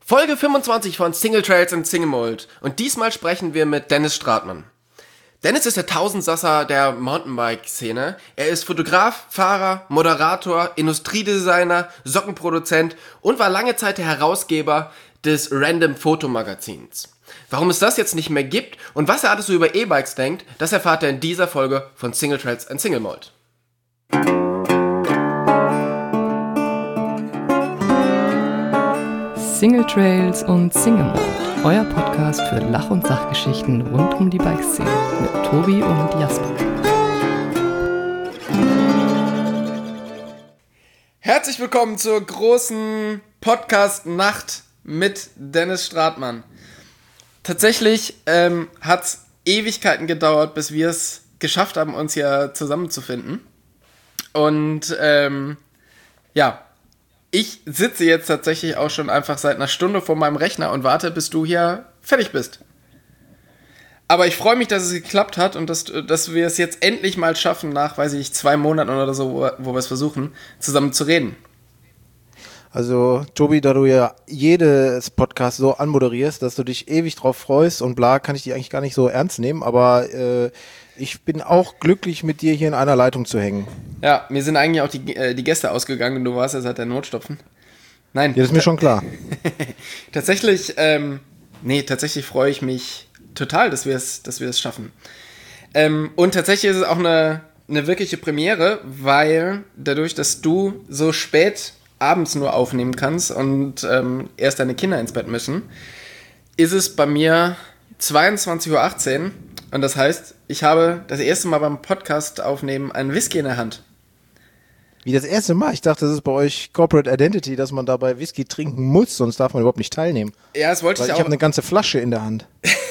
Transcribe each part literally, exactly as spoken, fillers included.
Folge fünfundzwanzig von Single Trails and Single Mold. Und diesmal sprechen wir mit Dennis Stratmann. Dennis ist der Tausendsasser der Mountainbike-Szene. Er ist Fotograf, Fahrer, Moderator, Industriedesigner, Sockenproduzent und war lange Zeit der Herausgeber des Random Fotomagazins. Warum es das jetzt nicht mehr gibt und was er alles so über E-Bikes denkt, das erfahrt er in dieser Folge von Single Trails and Single Mold. Single Trails und Single Mold, euer Podcast für Lach- und Sachgeschichten rund um die Bikeszene mit Tobi und Jasper. Herzlich willkommen zur großen Podcast-Nacht mit Dennis Stratmann. Tatsächlich ähm, hat es Ewigkeiten gedauert, bis wir es geschafft haben, uns hier zusammenzufinden. Und ähm, ja, ich sitze jetzt tatsächlich auch schon einfach seit einer Stunde vor meinem Rechner und warte, bis du hier fertig bist. Aber ich freue mich, dass es geklappt hat und dass, dass wir es jetzt endlich mal schaffen, nach, weiß ich, zwei Monaten oder so, wo, wo wir es versuchen, zusammen zu reden. Also, Tobi, da du ja jedes Podcast so anmoderierst, dass du dich ewig drauf freust und bla, kann ich dich eigentlich gar nicht so ernst nehmen, aber äh, ich bin auch glücklich, mit dir hier in einer Leitung zu hängen. Ja, mir sind eigentlich auch die, äh, die Gäste ausgegangen und du warst ja seit der Notstopfen. Nein. Ja, das ist mir schon klar. tatsächlich, ähm, nee, tatsächlich freue ich mich total, dass wir es, dass wir es schaffen. Ähm, und tatsächlich ist es auch eine, eine wirkliche Premiere, weil dadurch, dass du so spät abends nur aufnehmen kannst und ähm, erst deine Kinder ins Bett müssen, ist es bei mir zweiundzwanzig Uhr achtzehn und das heißt, ich habe das erste Mal beim Podcast aufnehmen einen Whisky in der Hand. Wie das erste Mal? Ich dachte, das ist bei euch Corporate Identity, dass man dabei Whisky trinken muss, sonst darf man überhaupt nicht teilnehmen. Ja, das wollte Weil ich auch. Ich habe eine ganze Flasche in der Hand.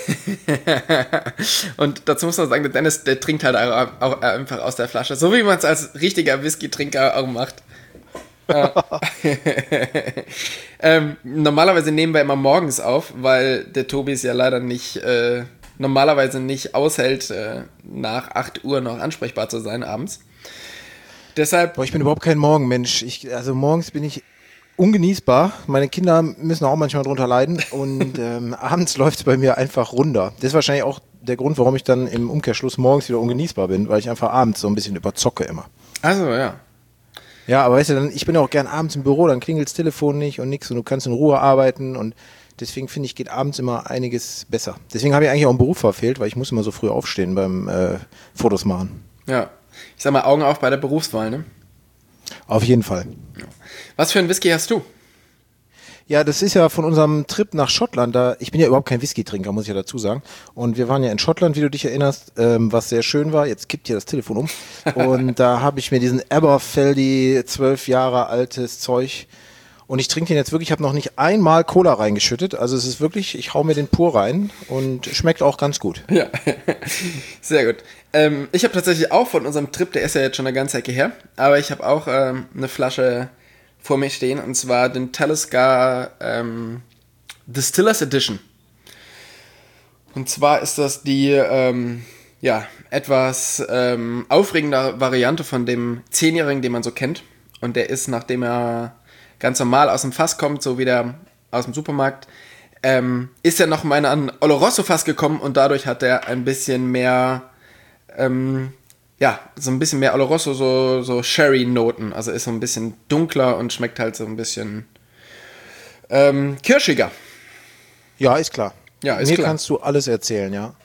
Und dazu muss man sagen, der Dennis, der trinkt halt auch, auch einfach aus der Flasche, so wie man es als richtiger Whisky-Trinker auch macht. ähm, normalerweise nehmen wir immer morgens auf, weil der Tobi es ja leider nicht, äh, normalerweise nicht aushält, äh, nach acht Uhr noch ansprechbar zu sein abends. Deshalb. Boah, ich bin überhaupt kein Morgenmensch. Ich, also morgens bin ich ungenießbar. Meine Kinder müssen auch manchmal drunter leiden und ähm, abends läuft es bei mir einfach runter. Das ist wahrscheinlich auch der Grund, warum ich dann im Umkehrschluss morgens wieder ungenießbar bin, weil ich einfach abends so ein bisschen überzocke immer. Also ja. Ja, aber weißt du, dann, ich bin ja auch gern abends im Büro, dann klingelt das Telefon nicht und nix und du kannst in Ruhe arbeiten und deswegen finde ich, geht abends immer einiges besser. Deswegen habe ich eigentlich auch einen Beruf verfehlt, weil ich muss immer so früh aufstehen beim äh, Fotos machen. Ja, ich sag mal Augen auf bei der Berufswahl, ne? Auf jeden Fall. Was für ein Whisky hast du? Ja, das ist ja von unserem Trip nach Schottland, da, ich bin ja überhaupt kein Whisky-Trinker, muss ich ja dazu sagen. Und wir waren ja in Schottland, wie du dich erinnerst, ähm, was sehr schön war. Jetzt kippt hier das Telefon um. Und da habe ich mir diesen Aberfeldy, zwölf Jahre altes Zeug, und ich trinke den jetzt wirklich, ich habe noch nicht einmal Cola reingeschüttet. Also es ist wirklich, ich hau mir den pur rein und schmeckt auch ganz gut. Ja, sehr gut. Ähm, ich habe tatsächlich auch von unserem Trip, der ist ja jetzt schon eine ganze Ecke her, aber ich habe auch ähm, eine Flasche vor mir stehen, und zwar den Talisker ähm, Distillers Edition. Und zwar ist das die ähm, ja, etwas ähm, aufregende Variante von dem Zehnjährigen, den man so kennt. Und der ist, nachdem er ganz normal aus dem Fass kommt, so wie der aus dem Supermarkt, ähm, ist er noch mal an Oloroso-Fass gekommen und dadurch hat er ein bisschen mehr ähm, ja, so ein bisschen mehr Oloroso, so, so Sherry-Noten. Also ist so ein bisschen dunkler und schmeckt halt so ein bisschen ähm, kirschiger. Ja, ist klar. Ja, ist Mir klar. kannst du alles erzählen, ja.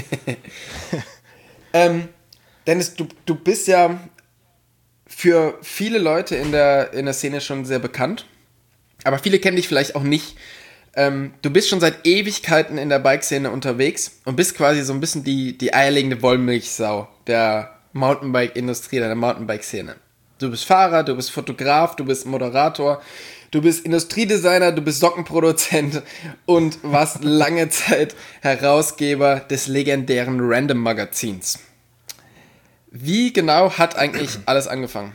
ähm, Dennis, du, du bist ja für viele Leute in der, in der Szene schon sehr bekannt. Aber viele kennen dich vielleicht auch nicht. Ähm, du bist schon seit Ewigkeiten in der Bike-Szene unterwegs und bist quasi so ein bisschen die, die eierlegende Wollmilchsau der Mountainbike-Industrie, der Mountainbike-Szene. Du bist Fahrer, du bist Fotograf, du bist Moderator, du bist Industriedesigner, du bist Sockenproduzent und warst lange Zeit Herausgeber des legendären Random Magazins. Wie genau hat eigentlich alles angefangen?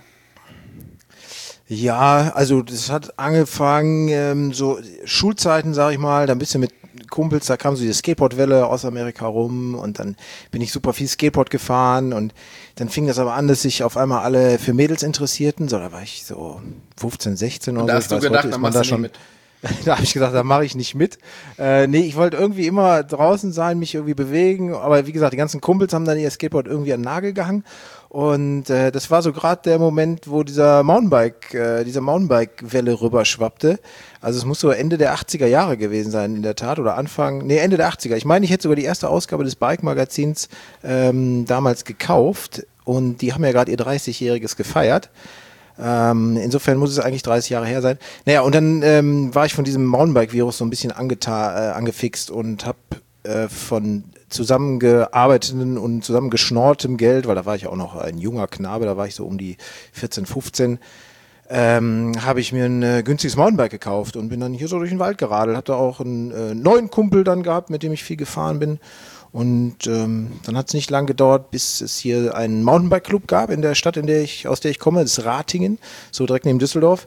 Ja, also das hat angefangen, ähm, so Schulzeiten, sag ich mal, dann bist du mit Kumpels, da kam so die Skateboardwelle aus Amerika rum und dann bin ich super viel Skateboard gefahren und dann fing das aber an, dass sich auf einmal alle für Mädels interessierten, so da war ich so fünfzehn, sechzehn und oder da so. hast du gedacht, dann machst du nicht mit. Da habe ich gesagt, da mache ich nicht mit. Äh, nee, ich wollte irgendwie immer draußen sein, mich irgendwie bewegen. Aber wie gesagt, die ganzen Kumpels haben dann ihr Skateboard irgendwie an den Nagel gehangen. Und äh, das war so gerade der Moment, wo dieser Mountainbike, äh, diese Mountainbike-Welle rüberschwappte. Also es muss so Ende der achtziger Jahre gewesen sein in der Tat oder Anfang, nee Ende der achtziger. Ich meine, ich hätte sogar die erste Ausgabe des Bike-Magazins ähm, damals gekauft und die haben ja gerade ihr dreißigjähriges gefeiert. Ähm, insofern muss es eigentlich dreißig Jahre her sein. Naja, und dann ähm, war ich von diesem Mountainbike-Virus so ein bisschen angeta- äh, angefixt und habe äh, von zusammengearbeiteten und zusammengeschnortem Geld, weil da war ich auch noch ein junger Knabe, da war ich so um die vierzehn, fünfzehn, ähm, habe ich mir ein äh, günstiges Mountainbike gekauft und bin dann hier so durch den Wald geradelt. Hatte auch einen äh, neuen Kumpel dann gehabt, mit dem ich viel gefahren bin. Und ähm, dann hat es nicht lang gedauert, bis es hier einen Mountainbike-Club gab in der Stadt, in der ich, aus der ich komme, das ist Ratingen, so direkt neben Düsseldorf.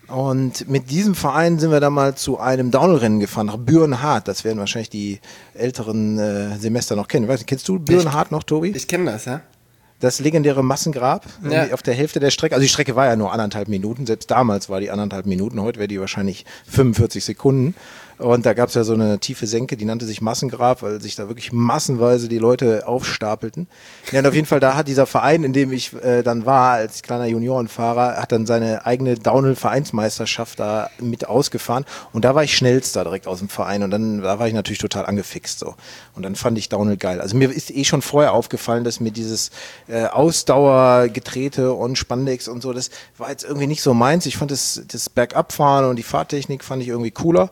Und mit diesem Verein sind wir dann mal zu einem Downhill-Rennen gefahren, nach Bürenhardt. Das werden wahrscheinlich die älteren äh, Semester noch kennen. Ich weiß nicht, kennst du Bürenhardt noch, Tobi? Ich kenne das, ja. Das legendäre Massengrab Ja. auf der Hälfte der Strecke. Also die Strecke war ja nur anderthalb Minuten. Selbst damals war die anderthalb Minuten. Heute wäre die wahrscheinlich fünfundvierzig Sekunden. Und da gab es ja so eine tiefe Senke, die nannte sich Massengrab, weil sich da wirklich massenweise die Leute aufstapelten. Ja, und auf jeden Fall, da hat dieser Verein, in dem ich äh, dann war, als kleiner Juniorenfahrer, hat dann seine eigene Downhill-Vereinsmeisterschaft da mit ausgefahren. Und da war ich schnellster direkt aus dem Verein. Und dann da war ich natürlich total angefixt. So. Und dann fand ich Downhill geil. Also mir ist eh schon vorher aufgefallen, dass mir dieses äh, Ausdauergetrete und Spandex und so, das war jetzt irgendwie nicht so meins. Ich fand das, das Bergabfahren und die Fahrtechnik fand ich irgendwie cooler.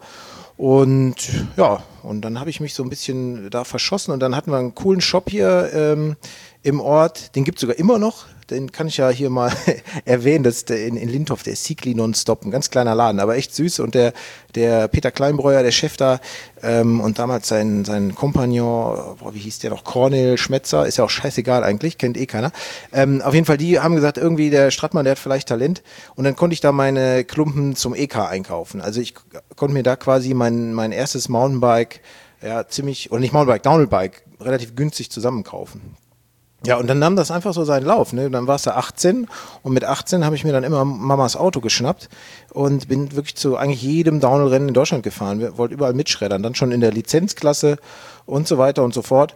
Und ja, und dann habe ich mich so ein bisschen da verschossen und dann hatten wir einen coolen Shop hier ähm, im Ort, den gibt es sogar immer noch, den kann ich ja hier mal erwähnen, das ist der in, in Lindhof, der Siegli Nonstop, ein ganz kleiner Laden, aber echt süß und der, der Peter Kleinbreuer, der Chef da ähm, und damals sein, sein Kompagnon, boah, wie hieß der noch, Cornel Schmetzer, ist ja auch scheißegal eigentlich, kennt eh keiner. Ähm, auf jeden Fall, die haben gesagt, irgendwie der Strattmann, der hat vielleicht Talent und dann konnte ich da meine Klumpen zum E K einkaufen. Also ich konnte mir da quasi mein, mein erstes Mountainbike, ja ziemlich, oder nicht Mountainbike, Downhillbike, relativ günstig zusammenkaufen. Ja, und dann nahm das einfach so seinen Lauf, ne? Dann warst du achtzehn und mit achtzehn habe ich mir dann immer Mamas Auto geschnappt und bin wirklich zu eigentlich jedem Downhill-Rennen in Deutschland gefahren. Wir wollten überall mitschreddern, dann schon in der Lizenzklasse und so weiter und so fort.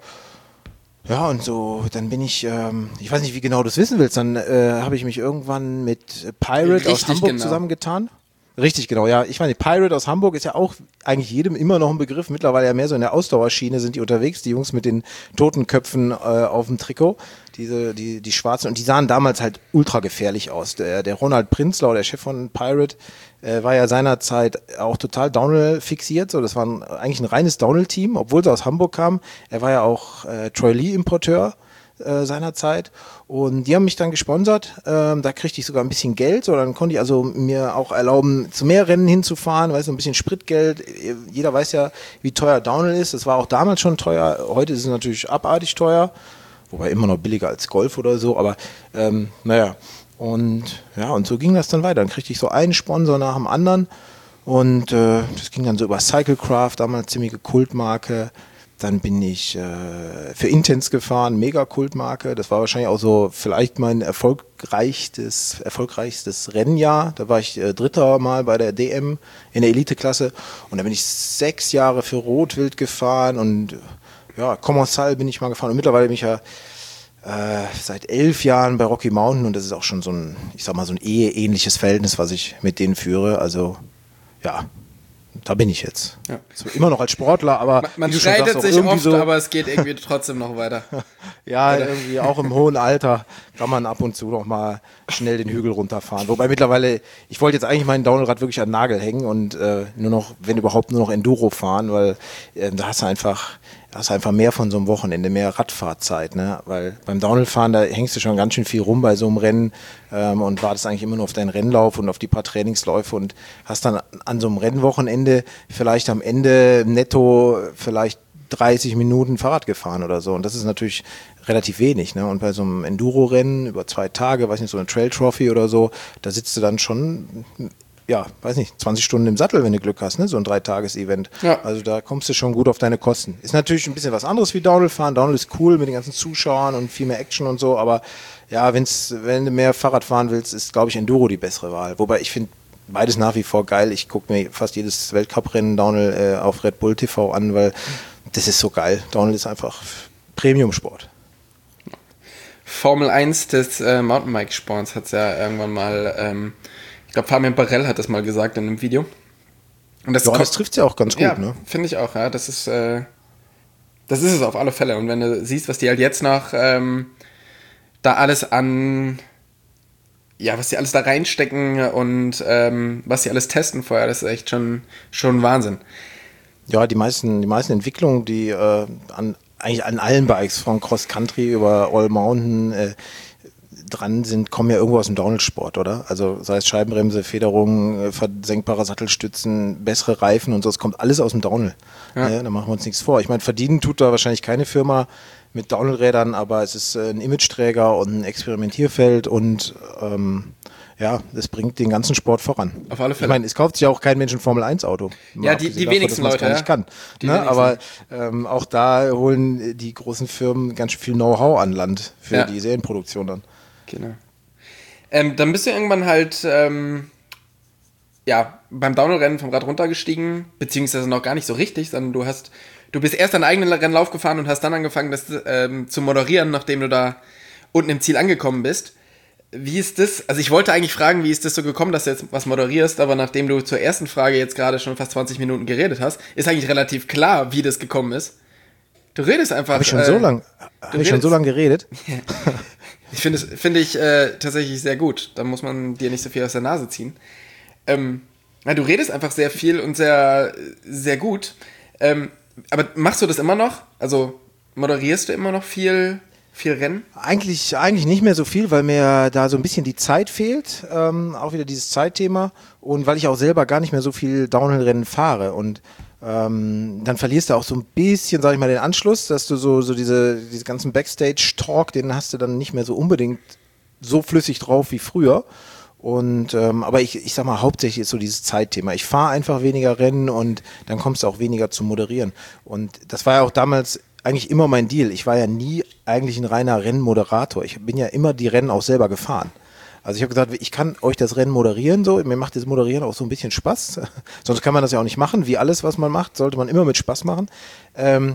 Ja, und so, dann bin ich, ähm, ich weiß nicht, wie genau du es wissen willst, dann äh, habe ich mich irgendwann mit Pirate Richtig aus Hamburg genau. zusammengetan. Richtig, genau, ja. Ich meine, Pirate aus Hamburg ist ja auch eigentlich jedem immer noch ein Begriff. Mittlerweile ja mehr so in der Ausdauerschiene sind die unterwegs, die Jungs mit den Totenköpfen äh, auf dem Trikot, diese, die, die schwarzen. Und die sahen damals halt ultra gefährlich aus. Der, der Ronald Prinzlau, der Chef von Pirate, äh, war ja seinerzeit auch total Downhill fixiert. So, das war ein, eigentlich ein reines Downhill-Team, obwohl sie aus Hamburg kamen. Er war ja auch äh, Troy Lee-Importeur seinerzeit und die haben mich dann gesponsert, ähm, da kriegte ich sogar ein bisschen Geld, so dann konnte ich also mir auch erlauben, zu mehr Rennen hinzufahren, weißt du, ein bisschen Spritgeld, jeder weiß ja, wie teuer Downhill ist, das war auch damals schon teuer, heute ist es natürlich abartig teuer, wobei immer noch billiger als Golf oder so, aber ähm, naja, und ja, und so ging das dann weiter, dann kriegte ich so einen Sponsor nach dem anderen und äh, das ging dann so über Cyclecraft, damals ziemliche Kultmarke. Dann bin ich äh, für Intense gefahren, mega Kultmarke. Das war wahrscheinlich auch so vielleicht mein erfolgreichstes, erfolgreichstes Rennjahr. Da war ich äh, dritter Mal bei der D M in der Eliteklasse. Und da bin ich sechs Jahre für Rotwild gefahren und ja, Commensal bin ich mal gefahren. Und mittlerweile bin ich ja äh, seit elf Jahren bei Rocky Mountain und das ist auch schon so ein, ich sag mal, so ein eheähnliches Verhältnis, was ich mit denen führe. Also ja, da bin ich jetzt. Ja. So, immer noch als Sportler, aber man, man wie du schon streitet sagst, sich irgendwie oft, so, aber es geht irgendwie trotzdem noch weiter. ja, Oder? irgendwie auch im hohen Alter kann man ab und zu noch mal schnell den Hügel runterfahren. Wobei mittlerweile, ich wollte jetzt eigentlich meinen Downhillrad wirklich an den Nagel hängen und äh, nur noch, wenn überhaupt, nur noch Enduro fahren, weil äh, da hast du einfach, hast du einfach mehr von so einem Wochenende, mehr Radfahrzeit, ne? Weil beim Downhillfahren, da hängst du schon ganz schön viel rum bei so einem Rennen ähm, und wartest eigentlich immer nur auf deinen Rennlauf und auf die paar Trainingsläufe und hast dann an so einem Rennwochenende vielleicht am Ende netto vielleicht dreißig Minuten Fahrrad gefahren oder so. Und das ist natürlich relativ wenig, ne? Und bei so einem Enduro-Rennen über zwei Tage, weiß nicht, so eine Trail Trophy oder so, da sitzt du dann schon, ja, weiß nicht, zwanzig Stunden im Sattel, wenn du Glück hast, ne? So ein Dreitages-Event. Ja. Also da kommst du schon gut auf deine Kosten. Ist natürlich ein bisschen was anderes wie Downhill fahren. Downhill ist cool mit den ganzen Zuschauern und viel mehr Action und so, aber ja, wenn's, wenn du mehr Fahrrad fahren willst, ist, glaube ich, Enduro die bessere Wahl. Wobei ich finde beides nach wie vor geil. Ich gucke mir fast jedes Weltcuprennen Downhill äh, auf Red Bull T V an, weil das ist so geil. Downhill ist einfach Premium-Sport. Formel eins des äh, Mountainbike-Sports hat es ja irgendwann mal, ähm, ich glaube Fabian Barell hat das mal gesagt in einem Video. Und das, ja, das trifft ja auch ganz gut, ja, ne? Finde ich auch, ja. Das ist, äh, das ist es auf alle Fälle. Und wenn du siehst, was die halt jetzt noch ähm, da alles an, ja, was die alles da reinstecken und ähm, was die alles testen vorher, das ist echt schon, schon Wahnsinn. Ja, die meisten, die meisten Entwicklungen, die äh, an, eigentlich an allen Bikes, von Cross Country über All Mountain äh, dran sind, kommen ja irgendwo aus dem Downhill-Sport, oder? Also sei es Scheibenbremse, Federung, äh, versenkbare Sattelstützen, bessere Reifen und so, es kommt alles aus dem Downhill. Ja. Ja, da machen wir uns nichts vor. Ich meine, verdienen tut da wahrscheinlich keine Firma mit Downhill-Rädern, aber es ist äh, ein Imageträger und ein Experimentierfeld und ähm, ja, das bringt den ganzen Sport voran. Auf alle Fälle. Ich meine, es kauft sich ja auch kein Mensch ein Formel eins Auto. Ja, die, die davon, wenigsten Leute, gar nicht ja. kann. Ne? Aber ähm, auch da holen die großen Firmen ganz viel Know-how an Land für ja. die Serienproduktion dann. Genau. Ähm, dann bist du irgendwann halt ähm, ja, beim Downhill-Rennen vom Rad runtergestiegen, beziehungsweise noch gar nicht so richtig, sondern du hast, du bist erst deinen eigenen Rennlauf gefahren und hast dann angefangen, das ähm, zu moderieren, nachdem du da unten im Ziel angekommen bist. Wie ist das? Also ich wollte eigentlich fragen, wie ist das so gekommen, dass du jetzt was moderierst, aber nachdem du zur ersten Frage jetzt gerade schon fast zwanzig Minuten geredet hast, ist eigentlich relativ klar, wie das gekommen ist. Du redest einfach. Habe ich schon äh, so lange hab ich schon so lang geredet? Ich finde es finde ich äh, tatsächlich sehr gut. Da muss man dir nicht so viel aus der Nase ziehen. Ähm, ja, du redest einfach sehr viel und sehr sehr gut. Ähm, aber machst du das immer noch? Also moderierst du immer noch viel? Viel Rennen? Eigentlich, eigentlich nicht mehr so viel, weil mir da so ein bisschen die Zeit fehlt. Ähm, auch wieder dieses Zeitthema. Und weil ich auch selber gar nicht mehr so viel Downhill-Rennen fahre. Und ähm, dann verlierst du auch so ein bisschen, sag ich mal, den Anschluss, dass du so, so diese, diese ganzen Backstage-Talk, den hast du dann nicht mehr so unbedingt so flüssig drauf wie früher. Und ähm, aber ich, ich sag mal, hauptsächlich ist so dieses Zeitthema. Ich fahre einfach weniger Rennen und dann kommst du auch weniger zu moderieren. Und das war ja auch damals eigentlich immer mein Deal. Ich war ja nie eigentlich ein reiner Rennmoderator. Ich bin ja immer die Rennen auch selber gefahren. Also ich habe gesagt, ich kann euch das Rennen moderieren, so. Mir macht das Moderieren auch so ein bisschen Spaß. Sonst kann man das ja auch nicht machen. Wie alles, was man macht, sollte man immer mit Spaß machen. Ähm,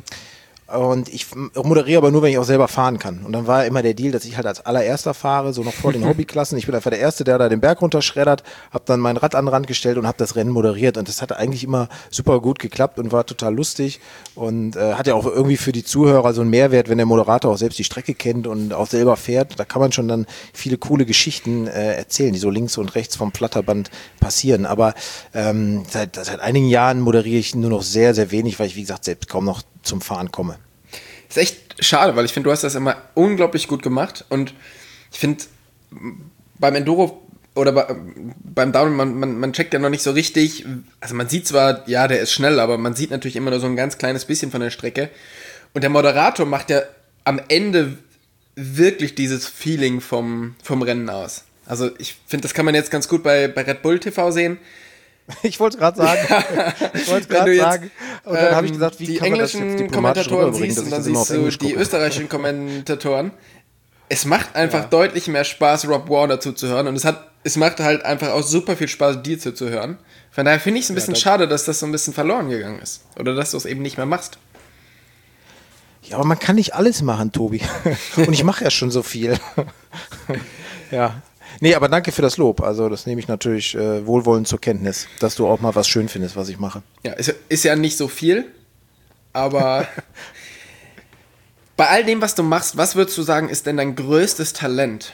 Und ich moderiere aber nur, wenn ich auch selber fahren kann. Und dann war immer der Deal, dass ich halt als allererster fahre, so noch vor den Hobbyklassen. Ich bin einfach der Erste, der da den Berg runterschreddert, habe dann mein Rad an den Rand gestellt und habe das Rennen moderiert. Und das hat eigentlich immer super gut geklappt und war total lustig. Und äh, hat ja auch irgendwie für die Zuhörer so einen Mehrwert, wenn der Moderator auch selbst die Strecke kennt und auch selber fährt. Da kann man schon dann viele coole Geschichten äh, erzählen, die so links und rechts vom Flatterband passieren. Aber ähm, seit, seit einigen Jahren moderiere ich nur noch sehr, sehr wenig, weil ich, wie gesagt, selbst kaum noch zum Fahren komme. Ist echt schade, weil ich finde, du hast das immer unglaublich gut gemacht und ich finde, beim Enduro oder bei, beim Downhill, man, man, man checkt ja noch nicht so richtig, also man sieht zwar, ja, der ist schnell, aber man sieht natürlich immer nur so ein ganz kleines bisschen von der Strecke und der Moderator macht ja am Ende wirklich dieses Feeling vom, vom Rennen aus. Also ich finde, das kann man jetzt ganz gut bei, bei Red Bull T V sehen. Ich wollte es gerade sagen. Ich wollte es gerade sagen. Und dann ähm, habe ich gesagt, wie die kann man das jetzt englischen Kommentatoren siehst und dann siehst du die gucke. österreichischen Kommentatoren. Es macht einfach ja. deutlich mehr Spaß, Rob Warner zuzuhören und es hat, es macht halt einfach auch super viel Spaß, dir zuzuhören. Von daher finde ich es ein bisschen ja, schade, dass das so ein bisschen verloren gegangen ist. Oder dass du es eben nicht mehr machst. Ja, aber man kann nicht alles machen, Tobi. Und ich mache ja schon so viel. Ja. Nee, aber danke für das Lob. Also das nehme ich natürlich äh, wohlwollend zur Kenntnis, dass du auch mal was schön findest, was ich mache. Ja, ist, ist ja nicht so viel, aber bei all dem, was du machst, was würdest du sagen, ist denn dein größtes Talent?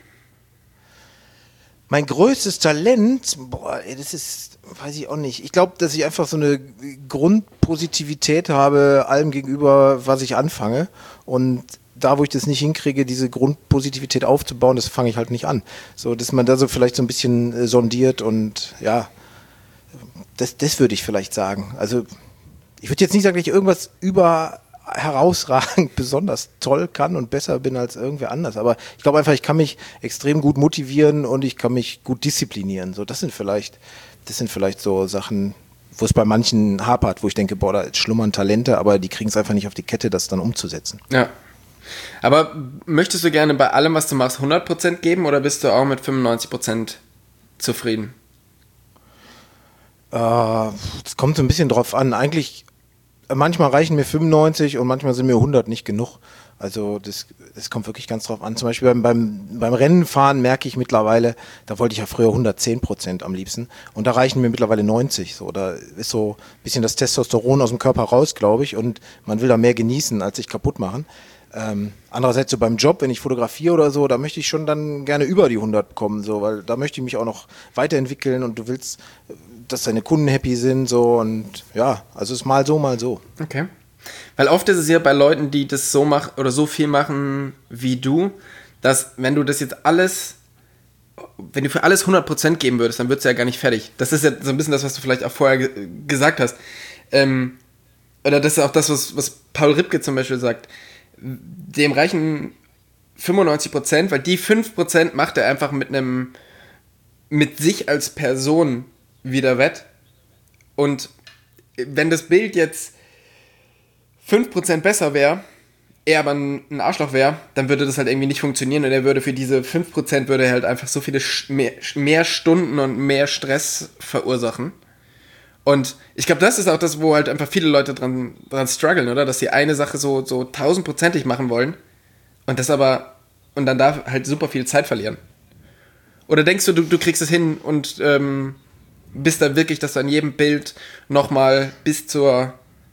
Mein größtes Talent? Boah, das ist, weiß ich auch nicht. Ich glaube, dass ich einfach so eine Grundpositivität habe allem gegenüber, was ich anfange. Und da, wo ich das nicht hinkriege, diese Grundpositivität aufzubauen, das fange ich halt nicht an. So, dass man da so vielleicht so ein bisschen äh, sondiert und ja, das, das würde ich vielleicht sagen. Also ich würde jetzt nicht sagen, dass ich irgendwas über herausragend besonders toll kann und besser bin als irgendwer anders, aber ich glaube einfach, ich kann mich extrem gut motivieren und ich kann mich gut disziplinieren. So, das sind vielleicht, das sind vielleicht so Sachen, wo es bei manchen hapert, wo ich denke, boah, da schlummern Talente, aber die kriegen es einfach nicht auf die Kette, das dann umzusetzen. Ja. Aber möchtest du gerne bei allem, was du machst, hundert Prozent geben oder bist du auch mit fünfundneunzig Prozent zufrieden? Äh, Es kommt so ein bisschen drauf an. Eigentlich, äh, manchmal reichen mir fünfundneunzig und manchmal sind mir hundert nicht genug. Also das, das kommt wirklich ganz drauf an. Zum Beispiel beim, beim, beim Rennenfahren merke ich mittlerweile, da wollte ich ja früher hundertzehn Prozent am liebsten und da reichen mir mittlerweile neunzig. So, da ist so ein bisschen das Testosteron aus dem Körper raus, glaube ich, und man will da mehr genießen, als sich kaputt machen. Ähm, andererseits so beim Job, wenn ich fotografiere oder so, da möchte ich schon dann gerne über die hundert kommen, so, weil da möchte ich mich auch noch weiterentwickeln und du willst, dass deine Kunden happy sind, so, und ja, also es ist mal so, mal so. Okay. Weil oft ist es ja bei Leuten, die das so machen oder so viel machen wie du, dass wenn du das jetzt alles, wenn du für alles hundert Prozent geben würdest, dann wird es ja gar nicht fertig. Das ist ja so ein bisschen das, was du vielleicht auch vorher ge- gesagt hast. Ähm, oder das ist auch das, was, was Paul Ripke zum Beispiel sagt. Dem reichen fünfundneunzig Prozent, weil die fünf Prozent macht er einfach mit einem, mit sich als Person wieder wett. Und wenn das Bild jetzt fünf Prozent besser wäre, er aber ein Arschloch wäre, dann würde das halt irgendwie nicht funktionieren und er würde für diese fünf Prozent würde er halt einfach so viele sch- mehr, mehr Stunden und mehr Stress verursachen. Und ich glaube, das ist auch das, wo halt einfach viele Leute dran, dran strugglen, oder? Dass sie eine Sache so, so tausendprozentig machen wollen und das aber, und dann da halt super viel Zeit verlieren. Oder denkst du, du, du kriegst es hin und ähm, bist da wirklich, dass du an jedem Bild nochmal bis zur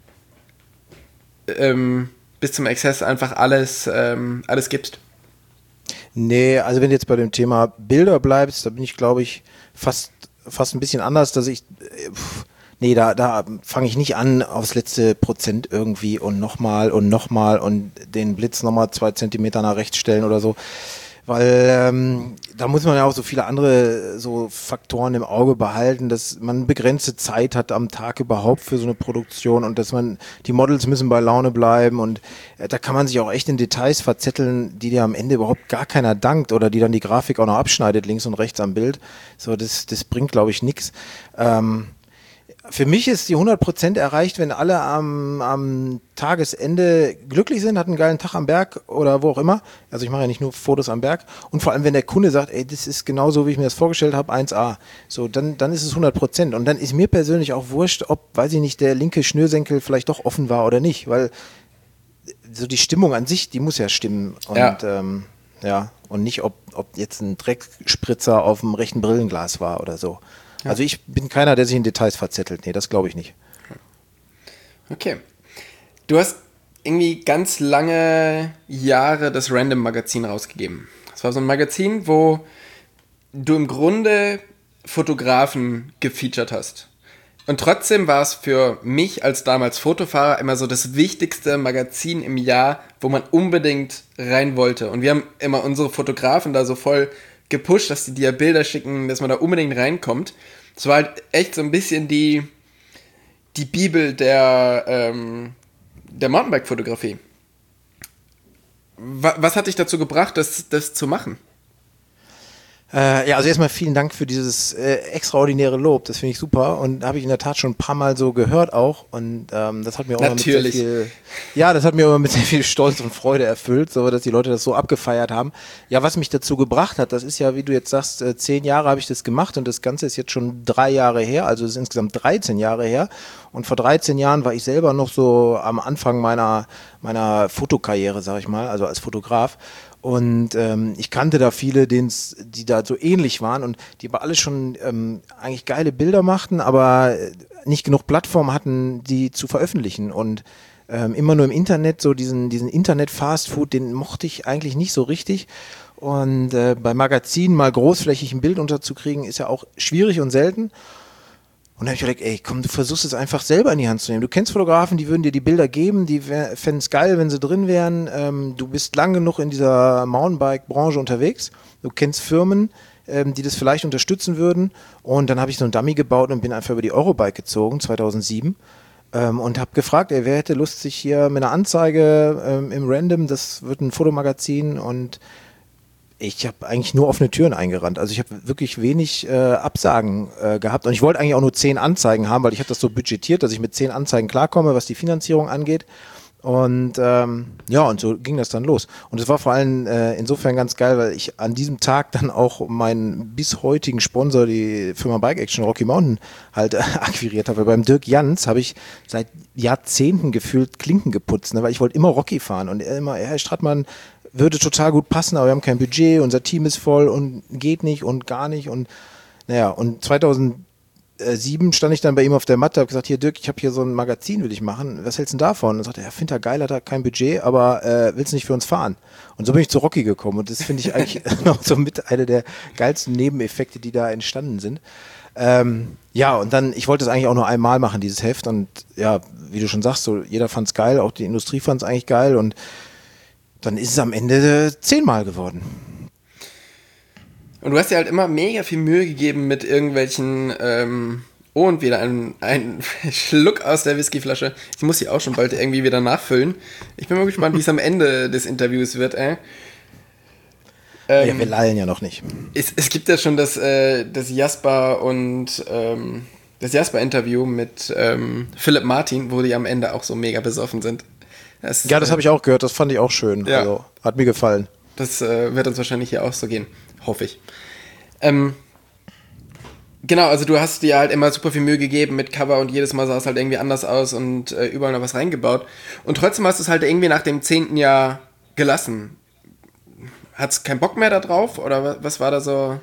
ähm, bis zum Exzess einfach alles, ähm, alles gibst? Nee, also wenn du jetzt bei dem Thema Bilder bleibst, da bin ich, glaube ich, fast, fast ein bisschen anders, dass ich, äh, pff, nee, da, da fange ich nicht an aufs letzte Prozent irgendwie und nochmal und nochmal und den Blitz nochmal zwei Zentimeter nach rechts stellen oder so. Weil ähm, da muss man ja auch so viele andere so Faktoren im Auge behalten, dass man begrenzte Zeit hat am Tag überhaupt für so eine Produktion und dass man, die Models müssen bei Laune bleiben und äh, da kann man sich auch echt in Details verzetteln, die dir am Ende überhaupt gar keiner dankt oder die dann die Grafik auch noch abschneidet, links und rechts am Bild. So, das, das bringt, glaube ich, nichts. Ähm, Für mich ist die hundert Prozent erreicht, wenn alle am, am Tagesende glücklich sind, hat einen geilen Tag am Berg oder wo auch immer. Also ich mache ja nicht nur Fotos am Berg. Und vor allem, wenn der Kunde sagt, ey, das ist genau so, wie ich mir das vorgestellt habe, eins A. So, dann, dann ist es hundert Prozent. Und dann ist mir persönlich auch wurscht, ob, weiß ich nicht, der linke Schnürsenkel vielleicht doch offen war oder nicht. Weil so die Stimmung an sich, die muss ja stimmen. Und ja, ähm, ja, und nicht, ob, ob jetzt ein Dreckspritzer auf dem rechten Brillenglas war oder so. Ja. Also ich bin keiner, der sich in Details verzettelt. Nee, das glaube ich nicht. Okay. Du hast irgendwie ganz lange Jahre das Random Magazin rausgegeben. Das war so ein Magazin, wo du im Grunde Fotografen gefeatured hast. Und trotzdem war es für mich als damals Fotofahrer immer so das wichtigste Magazin im Jahr, wo man unbedingt rein wollte. Und wir haben immer unsere Fotografen da so voll gepusht, dass die dir Bilder schicken, dass man da unbedingt reinkommt. Das war halt echt so ein bisschen die, die Bibel der, ähm, der Mountainbike-Fotografie. Was, was hat dich dazu gebracht, das, das zu machen? Äh, ja, also erstmal vielen Dank für dieses äh, extraordinäre Lob, das finde ich super und habe ich in der Tat schon ein paar Mal so gehört auch und ähm, das hat mir auch immer mit sehr viel, ja, das hat mir immer mit sehr viel Stolz und Freude erfüllt, so dass die Leute das so abgefeiert haben. Ja, was mich dazu gebracht hat, das ist ja, wie du jetzt sagst, äh, zehn Jahre habe ich das gemacht und das Ganze ist jetzt schon drei Jahre her, also es ist insgesamt dreizehn Jahre her und vor dreizehn Jahren war ich selber noch so am Anfang meiner meiner Fotokarriere, sag ich mal, also als Fotograf. Und ähm, ich kannte da viele, denen's, die da so ähnlich waren und die aber alle schon ähm, eigentlich geile Bilder machten, aber nicht genug Plattform hatten, die zu veröffentlichen. Und ähm, immer nur im Internet, so diesen, diesen Internet-Fastfood, den mochte ich eigentlich nicht so richtig. Und äh, bei Magazinen mal großflächig ein Bild unterzukriegen, ist ja auch schwierig und selten. Und dann habe ich gedacht, ey, komm, du versuchst es einfach selber in die Hand zu nehmen. Du kennst Fotografen, die würden dir die Bilder geben, die fänden es geil, wenn sie drin wären. Ähm, du bist lang genug in dieser Mountainbike-Branche unterwegs. Du kennst Firmen, ähm, die das vielleicht unterstützen würden. Und dann habe ich so einen Dummy gebaut und bin einfach über die Eurobike gezogen, zweitausendsieben. Ähm, und habe gefragt, ey, wer hätte Lust, sich hier mit einer Anzeige ähm, im Random, das wird ein Fotomagazin und ich habe eigentlich nur offene Türen eingerannt. Also ich habe wirklich wenig äh, Absagen äh, gehabt und ich wollte eigentlich auch nur zehn Anzeigen haben, weil ich habe das so budgetiert, dass ich mit zehn Anzeigen klarkomme, was die Finanzierung angeht. Und ähm, ja, und so ging das dann los. Und es war vor allem äh, insofern ganz geil, weil ich an diesem Tag dann auch meinen bis heutigen Sponsor, die Firma Bike Action Rocky Mountain, halt äh, akquiriert habe. Beim Dirk Jans habe ich seit Jahrzehnten gefühlt Klinken geputzt, ne, weil ich wollte immer Rocky fahren. Und er immer, ja, Herr Strattmann, würde total gut passen, aber wir haben kein Budget, unser Team ist voll und geht nicht und gar nicht. Und naja, und zweitausendsieben stand ich dann bei ihm auf der Matte, habe gesagt, hier Dirk, ich habe hier so ein Magazin, will ich machen, was hältst du denn davon? Und er sagte, ja, find er geil, hat er kein Budget, aber äh, willst du nicht für uns fahren? Und so bin ich zu Rocky gekommen und das finde ich eigentlich noch so mit einer der geilsten Nebeneffekte, die da entstanden sind. Ähm, ja, und dann, ich wollte es eigentlich auch nur einmal machen, dieses Heft, und ja, wie du schon sagst, so jeder fand es geil, auch die Industrie fand es eigentlich geil, und dann ist es am Ende äh, zehnmal geworden. Und du hast dir halt immer mega viel Mühe gegeben mit irgendwelchen, ähm, oh, und wieder ein, ein Schluck aus der Whiskyflasche. Ich muss sie auch schon bald irgendwie wieder nachfüllen. Ich bin mal gespannt, wie es am Ende des Interviews wird, ey. Ähm, ja, wir lallen ja noch nicht. Es, es gibt ja schon das, äh, das Jasper und ähm, das Jasper-Interview mit ähm, Philipp Martin, wo die am Ende auch so mega besoffen sind. Das, ja, das habe ich auch gehört, das fand ich auch schön. Ja. Also, hat mir gefallen. Das äh, wird uns wahrscheinlich hier auch so gehen, hoffe ich. Ähm, genau, also du hast dir halt immer super viel Mühe gegeben mit Cover und jedes Mal sah es halt irgendwie anders aus und äh, überall noch was reingebaut. Und trotzdem hast du es halt irgendwie nach dem zehnten Jahr gelassen. Hattest keinen Bock mehr da drauf oder was war da so?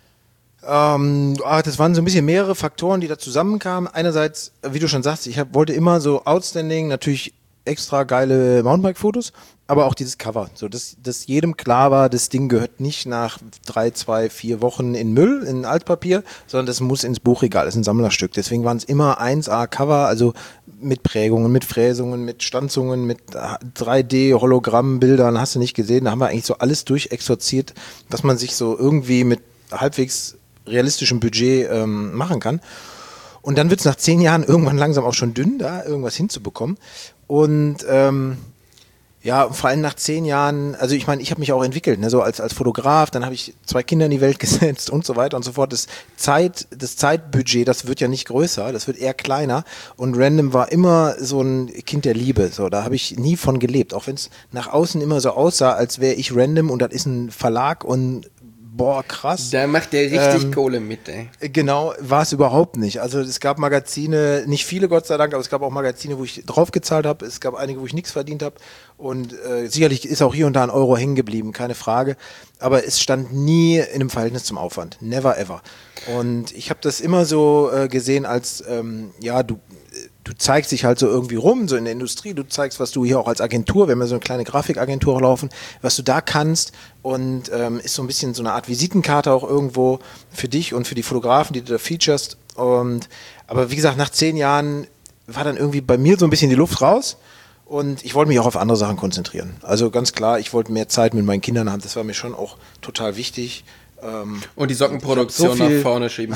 Ähm, ah, das waren so ein bisschen mehrere Faktoren, die da zusammenkamen. Einerseits, wie du schon sagst, ich hab, wollte immer so outstanding, natürlich extra geile Mountainbike-Fotos, aber auch dieses Cover, so dass, dass jedem klar war, das Ding gehört nicht nach drei, zwei, vier Wochen in Müll, in Altpapier, sondern das muss ins Buchregal, das ist ein Sammlerstück. Deswegen waren es immer eins A Cover, also mit Prägungen, mit Fräsungen, mit Stanzungen, mit drei D-Hologramm-Bildern, hast du nicht gesehen, da haben wir eigentlich so alles durchexorziert, was man sich so irgendwie mit halbwegs realistischem Budget ähm, machen kann. Und dann wird es nach zehn Jahren irgendwann langsam auch schon dünn, da irgendwas hinzubekommen. Und ähm, ja, vor allem nach zehn Jahren, also ich meine, ich habe mich auch entwickelt, ne, so als, als Fotograf, dann habe ich zwei Kinder in die Welt gesetzt und so weiter und so fort. Das Zeit, das Zeitbudget, das wird ja nicht größer, das wird eher kleiner. Und Random war immer so ein Kind der Liebe, so, da habe ich nie von gelebt, auch wenn es nach außen immer so aussah, als wäre ich Random und das ist ein Verlag und boah, krass. Da macht der richtig ähm, Kohle mit, ey. Genau, war es überhaupt nicht. Also es gab Magazine, nicht viele Gott sei Dank, aber es gab auch Magazine, wo ich draufgezahlt habe. Es gab einige, wo ich nichts verdient habe. Und äh, sicherlich ist auch hier und da ein Euro hängen geblieben, keine Frage. Aber es stand nie in einem Verhältnis zum Aufwand. Never ever. Und ich habe das immer so äh, gesehen als, ähm, ja, du... Du zeigst dich halt so irgendwie rum, so in der Industrie, du zeigst, was du hier auch als Agentur, wir haben ja so eine kleine Grafikagentur laufen, was du da kannst, und ähm, ist so ein bisschen so eine Art Visitenkarte auch irgendwo für dich und für die Fotografen, die du da featurest. Und, aber wie gesagt, nach zehn Jahren war dann irgendwie bei mir so ein bisschen die Luft raus und ich wollte mich auch auf andere Sachen konzentrieren. Also ganz klar, ich wollte mehr Zeit mit meinen Kindern haben, das war mir schon auch total wichtig. Ähm, und die Sockenproduktion so nach vorne schieben.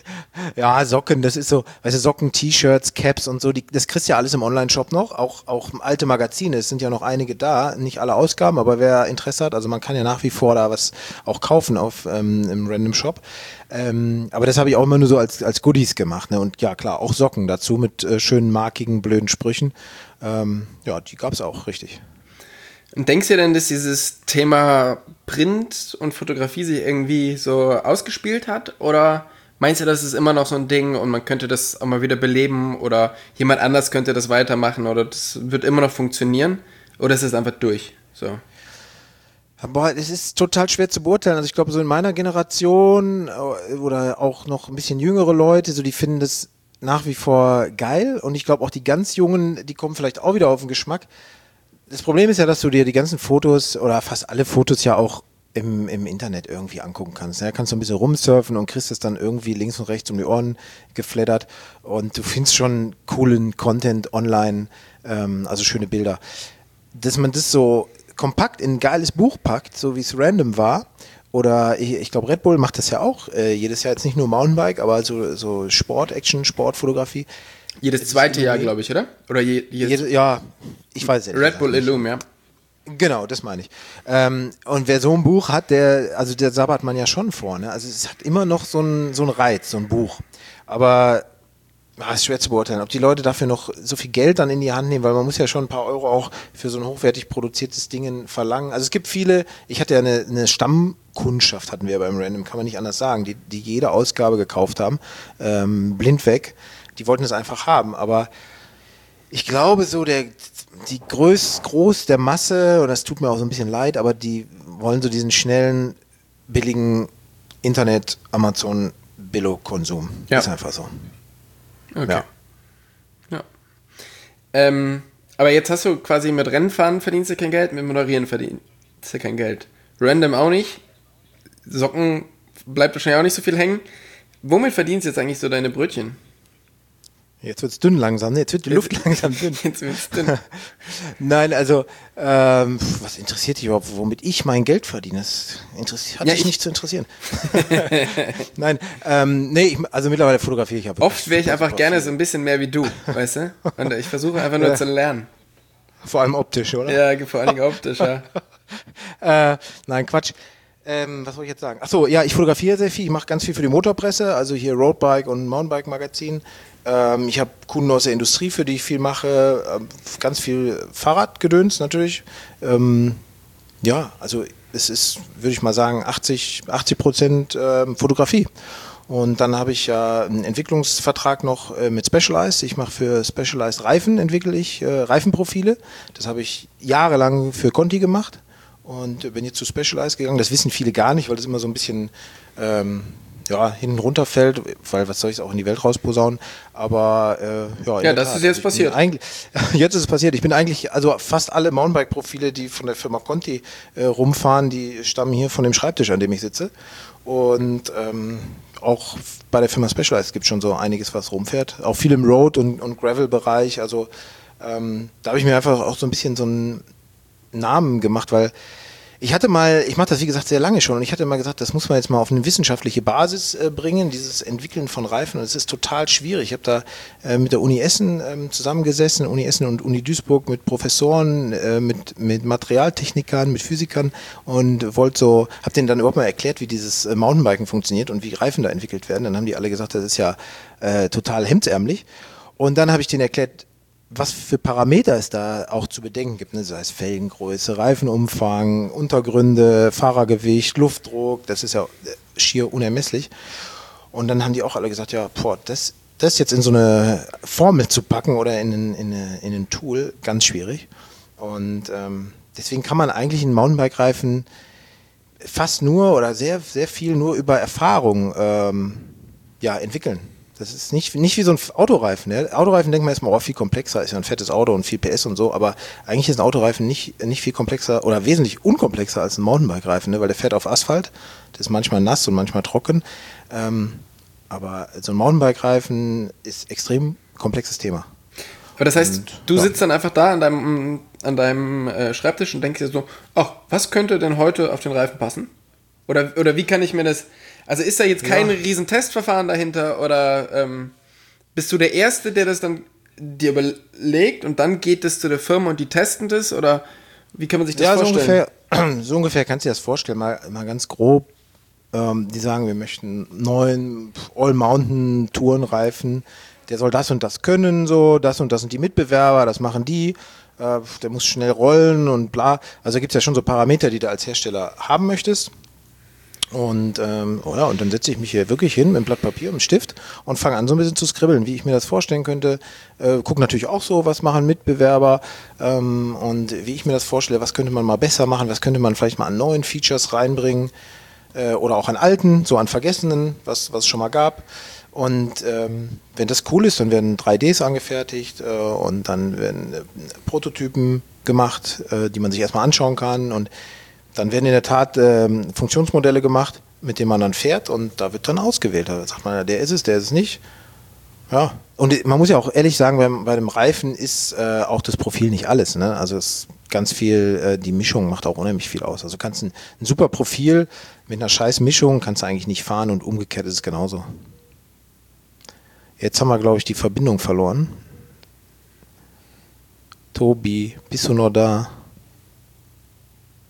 Ja, Socken, das ist so, weißt du, Socken, T-Shirts, Caps und so, die, das kriegst du ja alles im Online-Shop noch, auch, auch alte Magazine, es sind ja noch einige da, nicht alle Ausgaben, aber wer Interesse hat, also man kann ja nach wie vor da was auch kaufen auf ähm, im Random Shop. Ähm, aber das habe ich auch immer nur so als, als Goodies gemacht, ne? Und ja klar, auch Socken dazu mit äh, schönen, markigen, blöden Sprüchen. Ähm, ja, die gab's auch, richtig. Und denkst du denn, dass dieses Thema Print und Fotografie sich irgendwie so ausgespielt hat? Oder meinst du, das ist immer noch so ein Ding und man könnte das auch mal wieder beleben oder jemand anders könnte das weitermachen oder das wird immer noch funktionieren? Oder ist es einfach durch? So. Boah, es ist total schwer zu beurteilen. Also ich glaube, so in meiner Generation oder auch noch ein bisschen jüngere Leute, so die finden das nach wie vor geil. Und ich glaube auch die ganz Jungen, die kommen vielleicht auch wieder auf den Geschmack. Das Problem ist ja, dass du dir die ganzen Fotos oder fast alle Fotos ja auch im, im Internet irgendwie angucken kannst. Ja, kannst du ein bisschen rumsurfen und kriegst es dann irgendwie links und rechts um die Ohren geflattert und du findest schon coolen Content online, ähm, also schöne Bilder. Dass man das so kompakt in ein geiles Buch packt, so wie es Random war, oder ich, ich glaube Red Bull macht das ja auch äh, jedes Jahr, jetzt nicht nur Mountainbike, aber so, so Sport, Action, Sportfotografie. Jedes zweite Jahr, glaube ich, oder? Oder je, Jede, ja, ich weiß es nicht. Red Bull Illum, ja. Genau, das meine ich. Ähm, und wer so ein Buch hat, der, also der sabbert man ja schon vor, ne? Also es hat immer noch so einen so einen Reiz, so ein Buch. Aber Ah, ist schwer zu beurteilen, ob die Leute dafür noch so viel Geld dann in die Hand nehmen, weil man muss ja schon ein paar Euro auch für so ein hochwertig produziertes Ding verlangen. Also es gibt viele, ich hatte ja eine, eine Stammkundschaft, hatten wir beim Random, kann man nicht anders sagen, die, die jede Ausgabe gekauft haben, ähm, blind weg, die wollten es einfach haben, aber ich glaube so, der, die Größ, Groß der Masse, und das tut mir auch so ein bisschen leid, aber die wollen so diesen schnellen, billigen Internet, Amazon, Billo-Konsum. Ja. Ist einfach so. Okay. Ja. Ja. Ähm, aber jetzt hast du quasi mit Rennfahren verdienst du kein Geld, mit Moderieren verdienst du kein Geld. Random auch nicht. Socken bleibt wahrscheinlich auch nicht so viel hängen. Womit verdienst du jetzt eigentlich so deine Brötchen? Jetzt wird's dünn langsam, ne? Jetzt wird die Luft langsam dünn. Jetzt wird's dünn. Nein, also, ähm, was interessiert dich überhaupt, womit ich mein Geld verdiene? Das interessiert, hat Ja, dich ich- nicht zu interessieren. Nein, ähm, nee, ich, also mittlerweile fotografiere ich aber. Oft wäre ich super, einfach super gerne viel. so ein bisschen mehr wie du, weißt du? Und ich versuche einfach nur Ja. zu lernen. Vor allem optisch, oder? Ja, vor allen Dingen optisch, ja. Äh, nein, Quatsch. Ähm, was soll ich jetzt sagen? Achso, ja, ich fotografiere sehr viel. Ich mache ganz viel für die Motorpresse, also hier Roadbike und Mountainbike-Magazin. Ähm, ich habe Kunden aus der Industrie, für die ich viel mache. Ähm, ganz viel Fahrradgedöns natürlich. Ähm, ja, also es ist, würde ich mal sagen, achtzig Prozent ähm, Fotografie. Und dann habe ich ja einen Entwicklungsvertrag noch äh, mit Specialized. Ich mache für Specialized Reifen, entwickle ich äh, Reifenprofile. Das habe ich jahrelang für Conti gemacht und bin jetzt zu Specialized gegangen. Das wissen viele gar nicht, weil das immer so ein bisschen ähm, ja, hinten runterfällt, weil was soll ich es auch in die Welt rausposaunen. Aber äh, ja, in Ja, der das Tat. ist jetzt Also ich bin passiert. Eigentlich, jetzt ist es passiert. Ich bin eigentlich, also fast alle Mountainbike-Profile, die von der Firma Conti äh, rumfahren, die stammen hier von dem Schreibtisch, an dem ich sitze. Und ähm, auch bei der Firma Specialized gibt es schon so einiges, was rumfährt. Auch viel im Road- und, und Gravel-Bereich. Also ähm, da habe ich mir einfach auch so ein bisschen so einen Namen gemacht, weil ich hatte mal, ich mache das wie gesagt sehr lange schon und ich hatte mal gesagt, das muss man jetzt mal auf eine wissenschaftliche Basis äh, bringen, dieses Entwickeln von Reifen, und es ist total schwierig. Ich habe da äh, mit der Uni Essen ähm, zusammengesessen, Uni Essen und Uni Duisburg, mit Professoren, äh, mit, mit Materialtechnikern, mit Physikern, und wollte so, habe denen dann überhaupt mal erklärt, wie dieses äh, Mountainbiken funktioniert und wie Reifen da entwickelt werden. Dann haben die alle gesagt, das ist ja äh, total hemdsärmlich. Und dann habe ich denen erklärt, was für Parameter es da auch zu bedenken gibt, ne? Sei es Felgengröße, Reifenumfang, Untergründe, Fahrergewicht, Luftdruck, das ist ja schier unermesslich. Und dann haben die auch alle gesagt, ja, boah, das, das jetzt in so eine Formel zu packen oder in ein, in eine, in ein Tool, ganz schwierig. Und ähm, deswegen kann man eigentlich einen Mountainbike-Reifen fast nur oder sehr, sehr viel nur über Erfahrung ähm, ja, entwickeln. Das ist nicht, nicht wie so ein Autoreifen. Ne? Autoreifen denkt man erstmal, oh, viel komplexer, ist ja ein fettes Auto und viel P S und so, aber eigentlich ist ein Autoreifen nicht, nicht viel komplexer oder wesentlich unkomplexer als ein Mountainbike-Reifen, ne? Weil der fährt auf Asphalt, das ist manchmal nass und manchmal trocken, ähm, aber so ein Mountainbike-Reifen ist extrem komplexes Thema. Aber das heißt, Und, du ja. sitzt dann einfach da an deinem, an deinem äh, Schreibtisch und denkst dir so, ach, was könnte denn heute auf den Reifen passen? Oder, oder wie kann ich mir das... Also ist da jetzt kein Ja. riesen Testverfahren dahinter oder ähm, bist du der Erste, der das dann dir überlegt und dann geht es zu der Firma und die testen das? Oder wie kann man sich das Ja, so vorstellen? ungefähr, so ungefähr kannst du dir das vorstellen, mal, mal ganz grob. Ähm, die sagen, wir möchten einen neuen All-Mountain-Tourenreifen, der soll das und das können, so, das und das sind die Mitbewerber, das machen die, äh, der muss schnell rollen und bla. Also gibt es ja schon so Parameter, die du als Hersteller haben möchtest. Und, ähm, oh ja, und dann setze ich mich hier wirklich hin mit einem Blatt Papier und einem Stift und fange an, so ein bisschen zu skribbeln, wie ich mir das vorstellen könnte. Äh, guck natürlich auch so, was machen Mitbewerber ähm, und wie ich mir das vorstelle, was könnte man mal besser machen, was könnte man vielleicht mal an neuen Features reinbringen äh, oder auch an alten, so an vergessenen, was, was es schon mal gab. Und ähm, wenn das cool ist, dann werden drei Ds angefertigt äh, und dann werden äh, Prototypen gemacht, äh, die man sich erstmal anschauen kann, und dann werden in der Tat ähm, Funktionsmodelle gemacht, mit denen man dann fährt, und da wird dann ausgewählt. Da sagt man, der ist es, der ist es nicht. Ja, und man muss ja auch ehrlich sagen, beim, bei dem Reifen ist äh, auch das Profil nicht alles. Ne? Also es ist ganz viel, äh, die Mischung macht auch unheimlich viel aus. Also du kannst ein, ein super Profil mit einer scheiß Mischung kannst du eigentlich nicht fahren, und umgekehrt ist es genauso. Jetzt haben wir, glaube ich, die Verbindung verloren. Tobi, bist du noch da?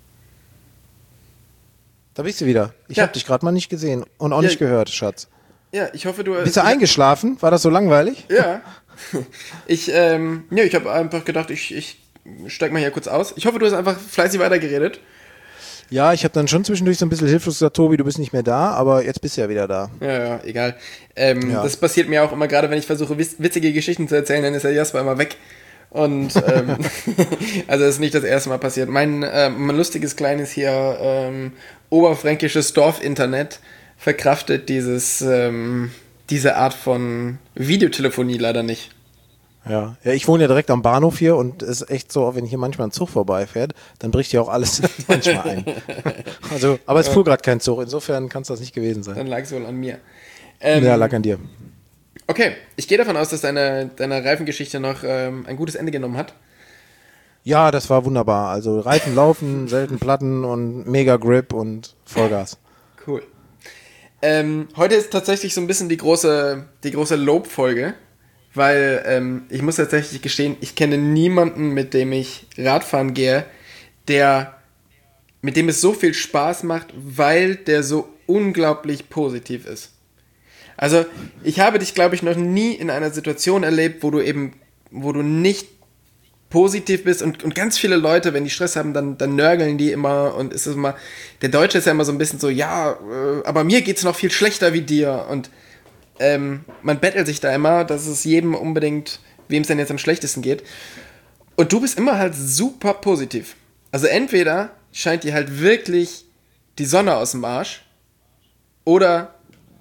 Da bist du wieder. Ich Ja. habe dich gerade mal nicht gesehen und auch Ja. nicht gehört, Schatz. Ja, ich hoffe, du... Bist du eingeschlafen? War das so langweilig? Ja. Ich, ähm, ja, ich habe einfach gedacht, ich, ich steig mal hier kurz aus. Ich hoffe, du hast einfach fleißig weitergeredet. Ja, ich habe dann schon zwischendurch so ein bisschen hilflos gesagt, Tobi, du bist nicht mehr da, aber jetzt bist du ja wieder da. Ja, ja, egal. Ähm, Ja. Das passiert mir auch immer, gerade wenn ich versuche, witz- witzige Geschichten zu erzählen, dann ist der Jasper immer weg. Und, ähm, also das ist nicht das erste Mal passiert. Mein, äh, mein lustiges kleines hier ähm, oberfränkisches Dorfinternet verkraftet dieses, ähm, diese Art von Videotelefonie leider nicht. Ja. ja, ich wohne ja direkt am Bahnhof hier und es ist echt so, wenn hier manchmal ein Zug vorbeifährt, dann bricht ja auch alles manchmal ein. Also, aber es fuhr gerade kein Zug, insofern kann es das nicht gewesen sein. Dann lag es wohl an mir. Ähm, Ja, lag an dir. Okay, ich gehe davon aus, dass deine, deine Reifengeschichte noch ähm, ein gutes Ende genommen hat. Ja, das war wunderbar. Also Reifen laufen, selten Platten und mega Grip und Vollgas. Cool. Ähm, heute ist tatsächlich so ein bisschen die große, die große Lobfolge, weil ähm, ich muss tatsächlich gestehen, ich kenne niemanden, mit dem ich Radfahren gehe, der, mit dem es so viel Spaß macht, weil der so unglaublich positiv ist. Also ich habe dich, glaube ich, noch nie in einer Situation erlebt, wo du eben, wo du nicht positiv bist und, und ganz viele Leute, wenn die Stress haben, dann, dann nörgeln die immer und ist es immer, der Deutsche ist ja immer so ein bisschen so, ja, äh, aber mir geht's noch viel schlechter wie dir und ähm, man bettelt sich da immer, dass es jedem unbedingt, wem es denn jetzt am schlechtesten geht und du bist immer halt super positiv. Also entweder scheint dir halt wirklich die Sonne aus dem Arsch oder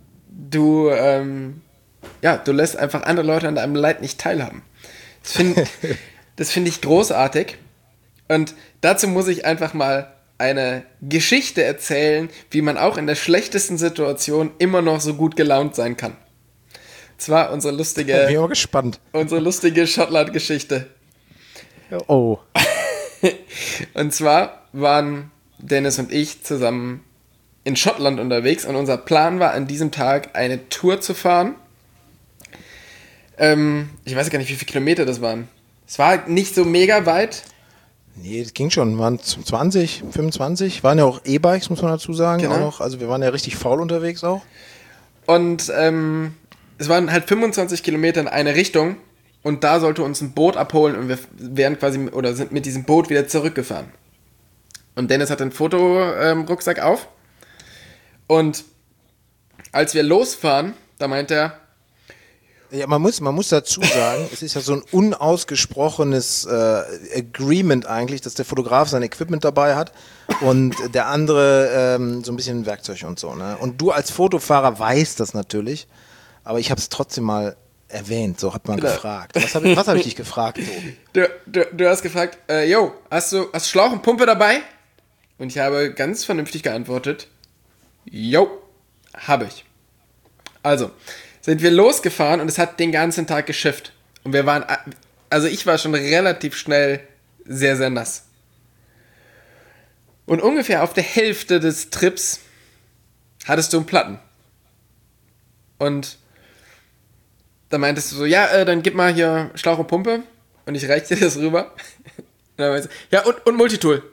du, ähm, ja, du lässt einfach andere Leute an deinem Leid nicht teilhaben. Das finde das find ich großartig. Und dazu muss ich einfach mal eine Geschichte erzählen, wie man auch in der schlechtesten Situation immer noch so gut gelaunt sein kann. Und zwar unsere lustige, Bin ich auch gespannt. unsere lustige Schottland-Geschichte. Oh. Und zwar waren Dennis und ich zusammen in Schottland unterwegs und unser Plan war, an diesem Tag eine Tour zu fahren. Ähm, ich weiß gar nicht, wie viele Kilometer das waren. Es war nicht so mega weit. Nee, das ging schon. Waren zwanzig, fünfundzwanzig. Waren ja auch E-Bikes, muss man dazu sagen. Genau. Auch noch. Also wir waren ja richtig faul unterwegs auch. Und ähm, es waren halt fünfundzwanzig Kilometer in eine Richtung. Und da sollte uns ein Boot abholen und wir wären quasi oder sind mit diesem Boot wieder zurückgefahren. Und Dennis hat einen Fotorucksack ähm, auf. Und als wir losfahren, da meint er, Ja, man muss, man muss dazu sagen, es ist ja so ein unausgesprochenes äh, Agreement eigentlich, dass der Fotograf sein Equipment dabei hat und der andere ähm, so ein bisschen Werkzeug und so. Ne? Und du als Fotofahrer weißt das natürlich, aber ich habe es trotzdem mal erwähnt, so hat man Genau. gefragt. Was habe ich, was hab ich dich gefragt, Tobi? du, du, du hast gefragt, äh, yo, hast du hast Schlauch und Pumpe dabei? Und ich habe ganz vernünftig geantwortet, yo, habe ich. Also, sind wir losgefahren und es hat den ganzen Tag geschifft. Und wir waren, also ich war schon relativ schnell sehr, sehr nass. Und ungefähr auf der Hälfte des Trips hattest du einen Platten. Und da meintest du so, ja, äh, dann gib mal hier Schlauch und Pumpe. Und ich reichte dir das rüber. Und dann meinte ich, ja, und, und Multitool.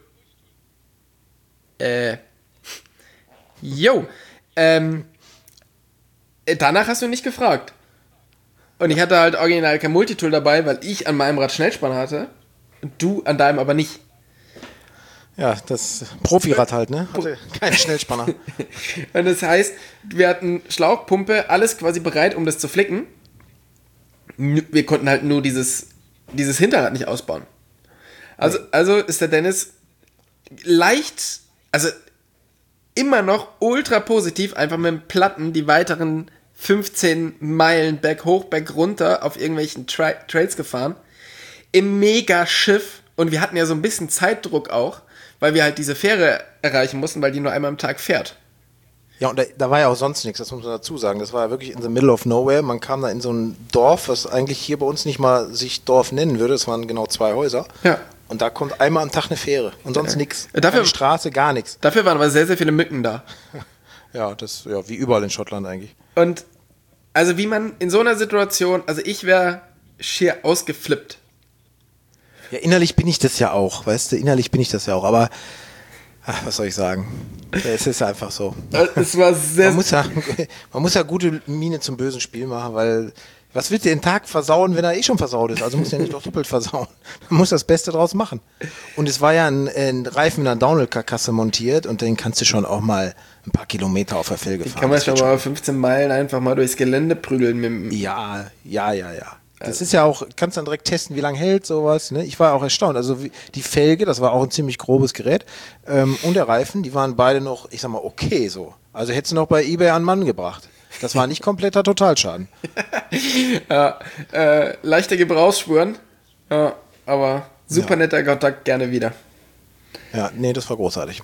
Äh, yo, ähm, danach hast du nicht gefragt. Und ich hatte halt original kein Multitool dabei, weil ich an meinem Rad Schnellspanner hatte und du an deinem aber nicht. Ja, das Profirad halt, ne? Hatte keinen Schnellspanner. Und das heißt, wir hatten Schlauch, Pumpe, alles quasi bereit, um das zu flicken. Wir konnten halt nur dieses, dieses Hinterrad nicht ausbauen. Also, also ist der Dennis leicht, also immer noch ultra positiv, einfach mit dem Platten die weiteren fünfzehn Meilen berghoch, bergunter auf irgendwelchen Tra- Trails gefahren. Im Mega-Schiff. Und wir hatten ja so ein bisschen Zeitdruck auch, weil wir halt diese Fähre erreichen mussten, weil die nur einmal am Tag fährt. Ja, und da, da war ja auch sonst nichts, das muss man dazu sagen. Das war ja wirklich in the middle of nowhere. Man kam da in so ein Dorf, was eigentlich hier bei uns nicht mal sich Dorf nennen würde. Es waren genau zwei Häuser. Ja. Und da kommt einmal am Tag eine Fähre und sonst Ja. nichts. Dafür- Keine Straße, gar nichts. Dafür waren aber sehr, sehr viele Mücken da. Ja, das ja wie überall in Schottland eigentlich. Und also wie man in so einer Situation, also ich wäre schier ausgeflippt. Ja, innerlich bin ich das ja auch, weißt du, innerlich bin ich das ja auch, aber Ach, was soll ich sagen? Es ist einfach so. Es war sehr... Man muss ja, man muss ja gute Miene zum bösen Spiel machen, weil was wird dir den Tag versauen, wenn er eh schon versaut ist? Also muss er nicht doch doppelt versauen. Man muss das Beste draus machen. Und es war ja ein, ein Reifen mit einer Downhill-Karkasse montiert und den kannst du schon auch mal ein paar Kilometer auf der Felge fahren. Die kann man schon mal fünfzehn Meilen einfach mal durchs Gelände prügeln. Mit dem ja, ja, ja, ja. Das ist ja auch, kannst dann direkt testen, wie lange hält sowas. Ne? Ich war auch erstaunt. Also wie, die Felge, das war auch ein ziemlich grobes Gerät. Ähm, und der Reifen, die waren beide noch, ich sag mal, okay so. Also hättest du noch bei eBay an einen Mann gebracht. Das war nicht kompletter Totalschaden. ja, äh, leichte Gebrauchsspuren. Ja, aber super ja. Netter Kontakt, gerne wieder. Ja, nee, das war großartig.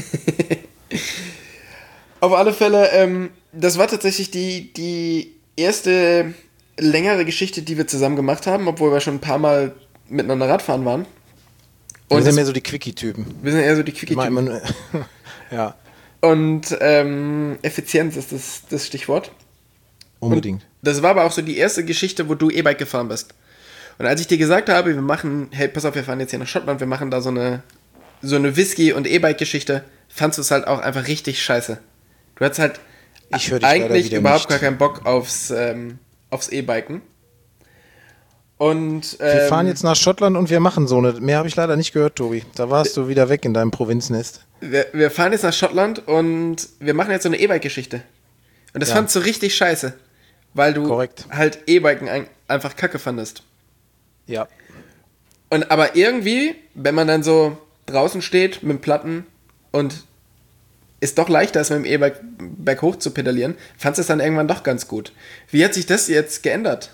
Auf alle Fälle, ähm, das war tatsächlich die, die erste längere Geschichte, die wir zusammen gemacht haben, obwohl wir schon ein paar Mal miteinander Radfahren waren. Und wir sind mehr so die Quickie-Typen. Wir sind eher so die Quickie-Typen. ja. Und ähm, Effizienz ist das, das Stichwort. Unbedingt. Und das war aber auch so die erste Geschichte, wo du E-Bike gefahren bist. Und als ich dir gesagt habe, wir machen, hey, pass auf, wir fahren jetzt hier nach Schottland, wir machen da so eine, so eine Whisky- und E-Bike-Geschichte, fandst du es halt auch einfach richtig scheiße. Du hattest halt ich hör dich eigentlich überhaupt nicht. gar keinen Bock aufs... Ähm, aufs E-Biken. Und, ähm, wir fahren jetzt nach Schottland und wir machen so eine. Mehr habe ich leider nicht gehört, Tobi. Da warst du wieder weg in deinem Provinznest. Wir, wir fahren jetzt nach Schottland und wir machen jetzt so eine E-Bike-Geschichte. Und das ja. fandst du richtig scheiße. Weil du Korrekt. halt E-Biken ein, einfach kacke fandest. Ja. Und aber irgendwie, wenn man dann so draußen steht mit dem Platten und ist doch leichter, als mit dem E-Bike berghoch zu pedalieren, fandst du es dann irgendwann doch ganz gut. Wie hat sich das jetzt geändert?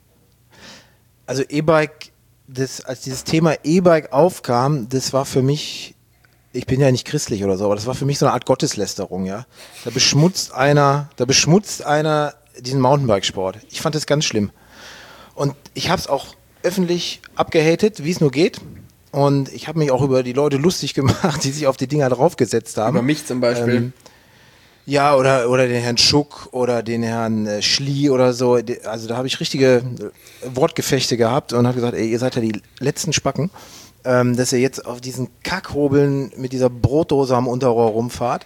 Also E-Bike, das, als dieses Thema E-Bike aufkam, das war für mich, ich bin ja nicht christlich oder so, aber das war für mich so eine Art Gotteslästerung, ja. Da beschmutzt einer, da beschmutzt einer diesen Mountainbike-Sport. Ich fand das ganz schlimm. Und ich habe es auch öffentlich abgehatet, wie es nur geht. Und ich habe mich auch über die Leute lustig gemacht, die sich auf die Dinger draufgesetzt haben. Über mich zum Beispiel. Ähm, ja, oder, oder den Herrn Schuck oder den Herrn äh, Schlie oder so. Also da habe ich richtige Wortgefechte gehabt und habe gesagt, ey, ihr seid ja die letzten Spacken, ähm, dass ihr jetzt auf diesen Kackhobeln mit dieser Brotdose am Unterrohr rumfahrt.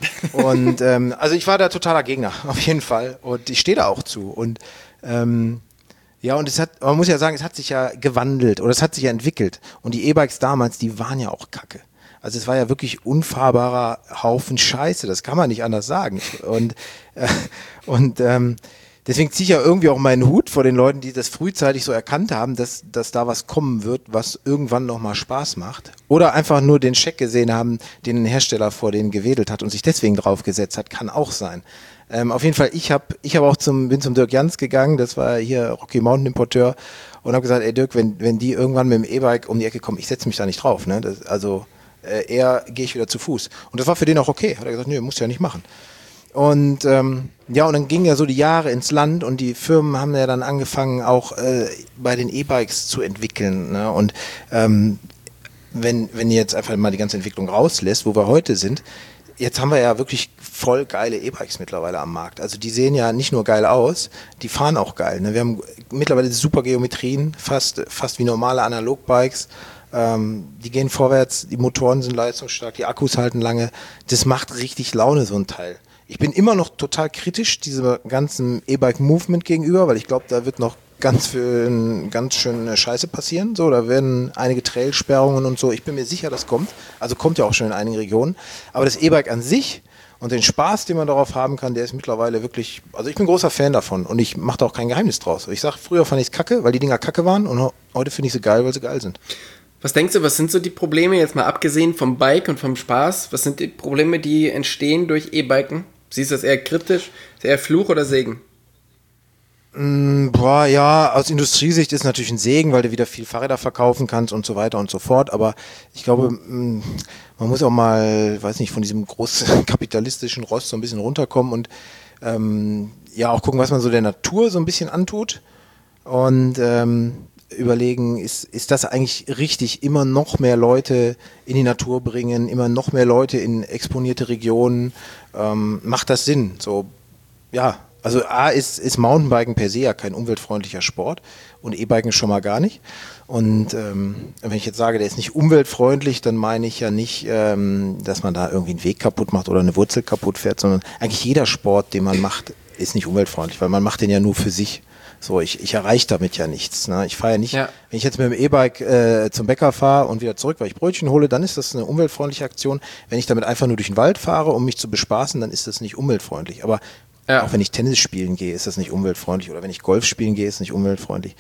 Und ähm, also ich war da totaler Gegner, auf jeden Fall. Und ich stehe da auch zu. Und ähm, ja, und es hat, man muss ja sagen, es hat sich ja gewandelt oder es hat sich ja entwickelt. Und die E-Bikes damals, die waren ja auch kacke. Also es war ja wirklich unfahrbarer Haufen Scheiße, das kann man nicht anders sagen. Und, äh, und ähm, deswegen ziehe ich ja irgendwie auch meinen Hut vor den Leuten, die das frühzeitig so erkannt haben, dass, dass da was kommen wird, was irgendwann nochmal Spaß macht. Oder einfach nur den Scheck gesehen haben, den ein Hersteller vor denen gewedelt hat und sich deswegen draufgesetzt hat, kann auch sein. Ähm, auf jeden Fall, ich habe ich hab auch zum, bin zum Dirk Jans gegangen, das war hier Rocky Mountain Importeur, und habe gesagt, ey Dirk, wenn, wenn die irgendwann mit dem E-Bike um die Ecke kommen, ich setze mich da nicht drauf, ne? Das, also äh, eher gehe ich wieder zu Fuß. Und das war für den auch okay. Hat er gesagt, nö, musst du ja nicht machen. Und ähm, ja, und dann gingen ja so die Jahre ins Land und die Firmen haben ja dann angefangen, auch äh, bei den E-Bikes zu entwickeln, ne? Und ähm, wenn, wenn ihr jetzt einfach mal die ganze Entwicklung rauslässt, wo wir heute sind, jetzt haben wir ja wirklich voll geile E-Bikes mittlerweile am Markt. Also die sehen ja nicht nur geil aus, die fahren auch geil. Ne? Wir haben mittlerweile super Geometrien, fast, fast wie normale Analogbikes. Ähm, die gehen vorwärts, die Motoren sind leistungsstark, die Akkus halten lange. Das macht richtig Laune, so ein Teil. Ich bin immer noch total kritisch diesem ganzen E-Bike-Movement gegenüber, weil ich glaube, da wird noch ganz viel, ganz schön Scheiße passieren. So, da werden einige Trailsperrungen und so. Ich bin mir sicher, das kommt. Also kommt ja auch schon in einigen Regionen. Aber das E-Bike an sich und den Spaß, den man darauf haben kann, der ist mittlerweile wirklich, also ich bin großer Fan davon und ich mache da auch kein Geheimnis draus. Ich sag, früher fand ich es kacke, weil die Dinger kacke waren und heute finde ich sie geil, weil sie geil sind. Was denkst du, was sind so die Probleme, jetzt mal abgesehen vom Bike und vom Spaß, was sind die Probleme, die entstehen durch E-Biken? Siehst du das eher kritisch, ist eher Fluch oder Segen? Mm, boah, ja, aus Industriesicht ist natürlich ein Segen, weil du wieder viel Fahrräder verkaufen kannst und so weiter und so fort, aber ich glaube, mm, man muss auch mal, weiß nicht, von diesem großen kapitalistischen Rost so ein bisschen runterkommen und ähm, ja, auch gucken, was man so der Natur so ein bisschen antut und ähm, überlegen, ist, ist das eigentlich richtig, immer noch mehr Leute in die Natur bringen, immer noch mehr Leute in exponierte Regionen, ähm, macht das Sinn? So, ja, Also A ist, ist Mountainbiken per se ja kein umweltfreundlicher Sport und E-Biken schon mal gar nicht. Und ähm, wenn ich jetzt sage, der ist nicht umweltfreundlich, dann meine ich ja nicht, ähm, dass man da irgendwie einen Weg kaputt macht oder eine Wurzel kaputt fährt, sondern eigentlich jeder Sport, den man macht, ist nicht umweltfreundlich, weil man macht den ja nur für sich. So, ich, ich erreiche damit ja nichts. Ne? Ich fahre ja nicht, ja. Wenn ich jetzt mit dem E-Bike äh, zum Bäcker fahre und wieder zurück, weil ich Brötchen hole, dann ist das eine umweltfreundliche Aktion. Wenn ich damit einfach nur durch den Wald fahre, um mich zu bespaßen, dann ist das nicht umweltfreundlich. Aber ja. Auch wenn ich Tennis spielen gehe, ist das nicht umweltfreundlich. Oder wenn ich Golf spielen gehe, ist es nicht umweltfreundlich.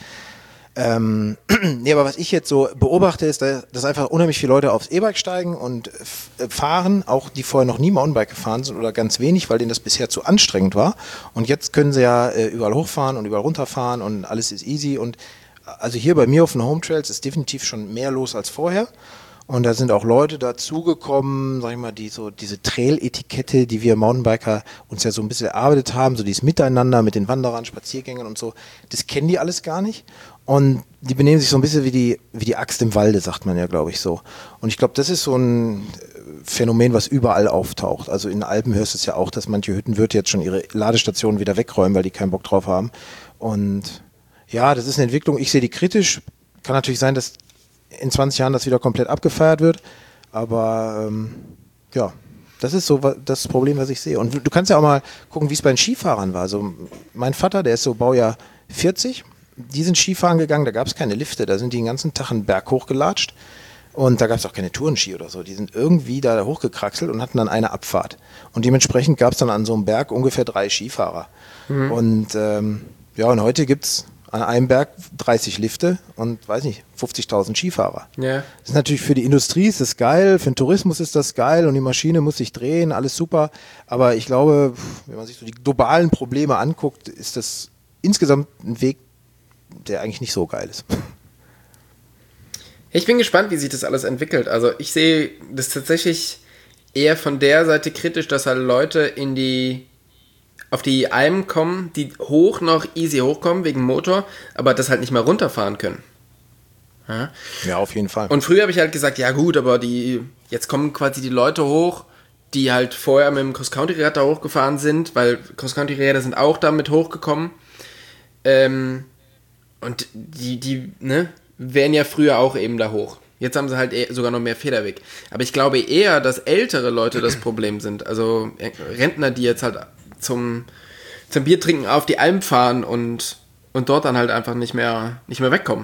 Ähm, nee, aber was ich jetzt so beobachte, ist, dass einfach unheimlich viele Leute aufs E-Bike steigen und fahren, auch die vorher noch nie Mountainbike gefahren sind oder ganz wenig, weil denen das bisher zu anstrengend war. Und jetzt können sie ja äh, überall hochfahren und überall runterfahren und alles ist easy. Und also hier bei mir auf den Home Trails ist definitiv schon mehr los als vorher. Und da sind auch Leute dazugekommen, sag ich mal, die so diese Trail-Etikette, die wir Mountainbiker uns ja so ein bisschen erarbeitet haben, so dieses Miteinander mit den Wanderern, Spaziergängern und so, das kennen die alles gar nicht. Und die benehmen sich so ein bisschen wie die, wie die Axt im Walde, sagt man ja, glaube ich, so. Und ich glaube, das ist so ein Phänomen, was überall auftaucht. Also in den Alpen hörst du es ja auch, dass manche Hüttenwirte jetzt schon ihre Ladestationen wieder wegräumen, weil die keinen Bock drauf haben. Und ja, das ist eine Entwicklung, ich sehe die kritisch. Kann natürlich sein, dass in zwanzig Jahren das wieder komplett abgefeiert wird. Aber ähm, ja, das ist so das Problem, was ich sehe. Und du kannst ja auch mal gucken, wie es bei den Skifahrern war. Also mein Vater, der ist so Baujahr vierzig, die sind Skifahren gegangen, da gab es keine Lifte, da sind die den ganzen Tag einen Berg hochgelatscht und da gab es auch keine Tourenski oder so. Die sind irgendwie da hochgekraxelt und hatten dann eine Abfahrt. Und dementsprechend gab es dann an so einem Berg ungefähr drei Skifahrer. Mhm. Und ähm, ja, und heute gibt es an einem Berg dreißig Lifte und, weiß nicht, fünfzigtausend Skifahrer. Yeah. Das ist natürlich für die Industrie ist das geil, für den Tourismus ist das geil und die Maschine muss sich drehen, alles super. Aber ich glaube, wenn man sich so die globalen Probleme anguckt, ist das insgesamt ein Weg, der eigentlich nicht so geil ist. Ich bin gespannt, wie sich das alles entwickelt. Also ich sehe das tatsächlich eher von der Seite kritisch, dass halt Leute in die auf die Almen kommen, die hoch noch easy hochkommen wegen Motor, aber das halt nicht mehr runterfahren können. Ja, ja auf jeden Fall. Und früher habe ich halt gesagt, ja gut, aber die jetzt kommen quasi die Leute hoch, die halt vorher mit dem Cross-Country-Rad da hochgefahren sind, weil Cross-Country-Räder sind auch damit hochgekommen. Ähm, und die, die, ne, wären ja früher auch eben da hoch. Jetzt haben sie halt eher, sogar noch mehr Federweg. Aber ich glaube eher, dass ältere Leute das Problem sind. Also Rentner, die jetzt halt zum, zum Biertrinken auf die Alm fahren und, und dort dann halt einfach nicht mehr, nicht mehr wegkommen.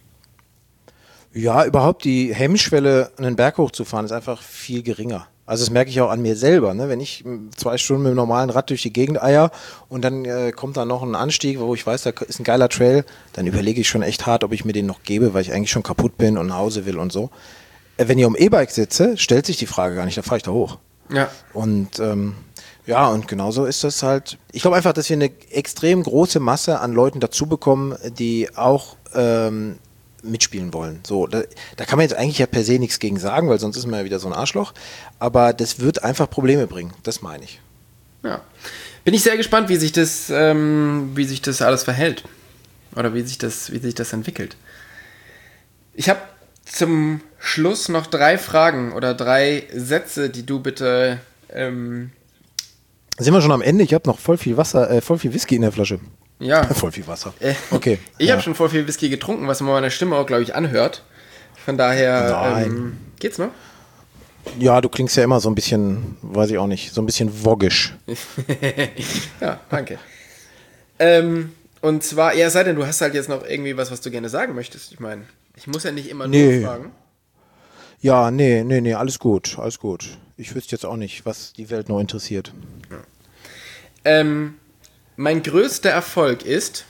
Ja, überhaupt die Hemmschwelle, einen Berg hochzufahren, ist einfach viel geringer. Also das merke ich auch an mir selber, ne? Wenn ich zwei Stunden mit dem normalen Rad durch die Gegend eier und dann äh, kommt da noch ein Anstieg, wo ich weiß, da ist ein geiler Trail, dann überlege ich schon echt hart, ob ich mir den noch gebe, weil ich eigentlich schon kaputt bin und nach Hause will und so. Äh, wenn ich am E-Bike sitze, stellt sich die Frage gar nicht, da fahre ich da hoch. Ja. Und ähm, ja, und genauso ist das halt. Ich glaube einfach, dass wir eine extrem große Masse an Leuten dazu bekommen, die auch ähm, mitspielen wollen. So, da, da kann man jetzt eigentlich ja per se nichts gegen sagen, weil sonst ist man ja wieder so ein Arschloch. Aber das wird einfach Probleme bringen. Das meine ich. Ja. Bin ich sehr gespannt, wie sich das, ähm, wie sich das alles verhält. Oder wie sich das, wie sich das entwickelt. Ich habe zum Schluss noch drei Fragen oder drei Sätze, die du bitte ähm, sind wir schon am Ende? Ich habe noch voll viel Wasser, äh, voll viel Whisky in der Flasche. Ja. Voll viel Wasser. Okay. Ich ja. habe schon voll viel Whisky getrunken, was man meiner Stimme auch, glaube ich, anhört. Von daher ähm, geht's noch? Ja, du klingst ja immer so ein bisschen, weiß ich auch nicht, so ein bisschen woggisch. Ja, danke. ähm, und zwar, ja, sei denn, du hast halt jetzt noch irgendwie was, was du gerne sagen möchtest. Ich meine, ich muss ja nicht immer nee. nur fragen. Ja, nee, nee, nee, alles gut, alles gut. Ich wüsste jetzt auch nicht, was die Welt noch interessiert. Ja. Ähm, mein größter Erfolg ist?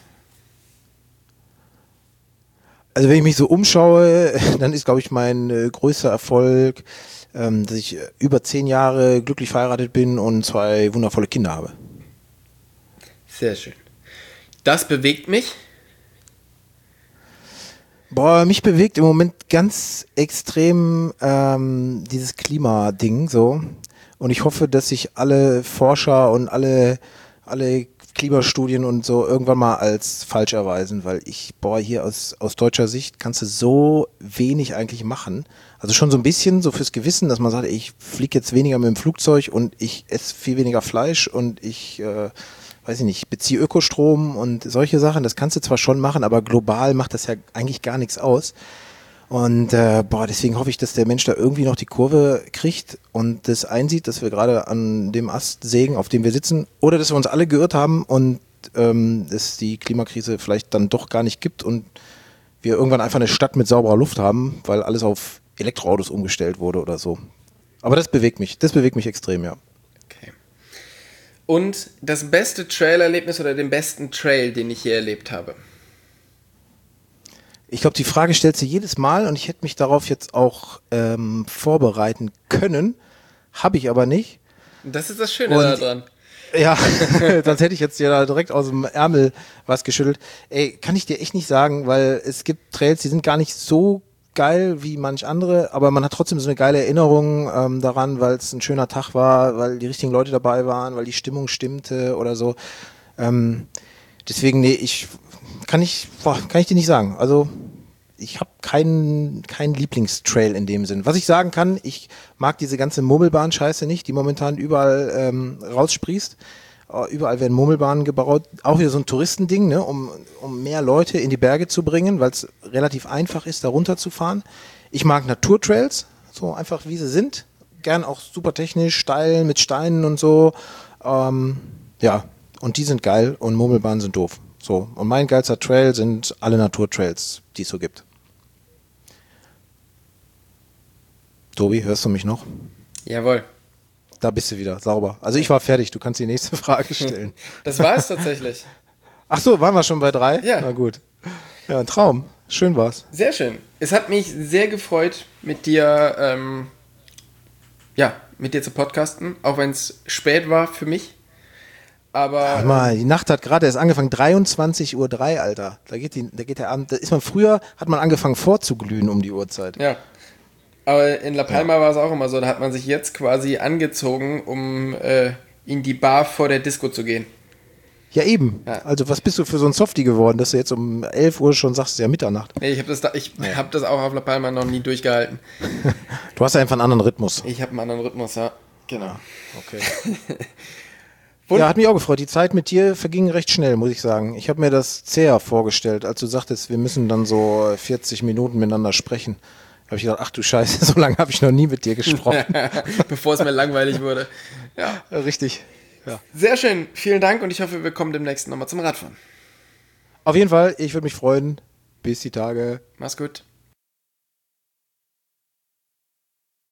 Also wenn ich mich so umschaue, dann ist, glaube ich, mein äh, größter Erfolg, ähm, dass ich über zehn Jahre glücklich verheiratet bin und zwei wundervolle Kinder habe. Sehr schön. Das bewegt mich? Boah, mich bewegt im Moment ganz extrem ähm, dieses Klimading so. Und ich hoffe, dass sich alle Forscher und alle, alle Klimastudien und so irgendwann mal als falsch erweisen, weil ich, boah, hier aus, aus deutscher Sicht kannst du so wenig eigentlich machen. Also schon so ein bisschen so fürs Gewissen, dass man sagt, ich fliege jetzt weniger mit dem Flugzeug und ich esse viel weniger Fleisch und ich, äh, weiß ich nicht, beziehe Ökostrom und solche Sachen, das kannst du zwar schon machen, aber global macht das ja eigentlich gar nichts aus. Und äh, boah, deswegen hoffe ich, dass der Mensch da irgendwie noch die Kurve kriegt und das einsieht, dass wir gerade an dem Ast sägen, auf dem wir sitzen, oder dass wir uns alle geirrt haben und ähm, es die Klimakrise vielleicht dann doch gar nicht gibt und wir irgendwann einfach eine Stadt mit sauberer Luft haben, weil alles auf Elektroautos umgestellt wurde oder so. Aber das bewegt mich, das bewegt mich extrem, ja. Okay. Und das beste Trail-Erlebnis oder den besten Trail, den ich je erlebt habe? Ich glaube, die Frage stellt sie jedes Mal und ich hätte mich darauf jetzt auch ähm, vorbereiten können, habe ich aber nicht. Das ist das Schöne Und, daran. Ja, sonst hätte ich jetzt ja da direkt aus dem Ärmel was geschüttelt. Ey, kann ich dir echt nicht sagen, weil es gibt Trails, die sind gar nicht so geil wie manch andere, aber man hat trotzdem so eine geile Erinnerung ähm, daran, weil es ein schöner Tag war, weil die richtigen Leute dabei waren, weil die Stimmung stimmte oder so. Ähm, deswegen, nee, ich kann ich, boah, kann ich dir nicht sagen. Also ich habe keinen keinen Lieblingstrail in dem Sinn. Was ich sagen kann, ich mag diese ganze Murmelbahn-Scheiße nicht, die momentan überall ähm, raussprießt. Uh, überall werden Murmelbahnen gebaut. Auch wieder so ein Touristending, ne, um, um mehr Leute in die Berge zu bringen, weil es relativ einfach ist, da runterzufahren. Ich mag Naturtrails, so einfach wie sie sind. Gern auch super technisch, steil, mit Steinen und so. Ähm, ja, und die sind geil und Murmelbahnen sind doof. So, und mein geilster Trail sind alle Naturtrails, die es so gibt. Tobi, hörst du mich noch? Jawohl. Da bist du wieder, sauber. Also ich war fertig, du kannst die nächste Frage stellen. Das war es tatsächlich. Ach so, waren wir schon bei drei? Ja. Na gut. Ja, ein Traum. Schön war's. Sehr schön. Es hat mich sehr gefreut, mit dir, ähm, ja, mit dir zu podcasten, auch wenn es spät war für mich. Aber Warte mal, die Nacht hat gerade erst angefangen, dreiundzwanzig Uhr drei, Alter. Da geht, die, da geht der Abend, da ist man früher, hat man angefangen vorzuglühen um die Uhrzeit. ja. Aber in La Palma ja. war es auch immer so, da hat man sich jetzt quasi angezogen, um äh, in die Bar vor der Disco zu gehen. Ja, eben. Ja. Also was bist du für so ein Softie geworden, dass du jetzt um elf Uhr schon sagst, es ist ja Mitternacht. Nee, ich habe das, da, ich ja. hab das auch auf La Palma noch nie durchgehalten. Du hast einfach einen anderen Rhythmus. Ich habe einen anderen Rhythmus, ja. Genau. Okay. Ja, hat mich auch gefreut. Die Zeit mit dir verging recht schnell, muss ich sagen. Ich habe mir das zäher vorgestellt, als du sagtest, wir müssen dann so vierzig Minuten miteinander sprechen. Habe ich gedacht, ach du Scheiße, so lange habe ich noch nie mit dir gesprochen. Bevor es mir langweilig wurde. Ja, richtig. Ja. Sehr schön, vielen Dank und ich hoffe, wir kommen demnächst nochmal zum Radfahren. Auf jeden Fall, ich würde mich freuen. Bis die Tage. Mach's gut.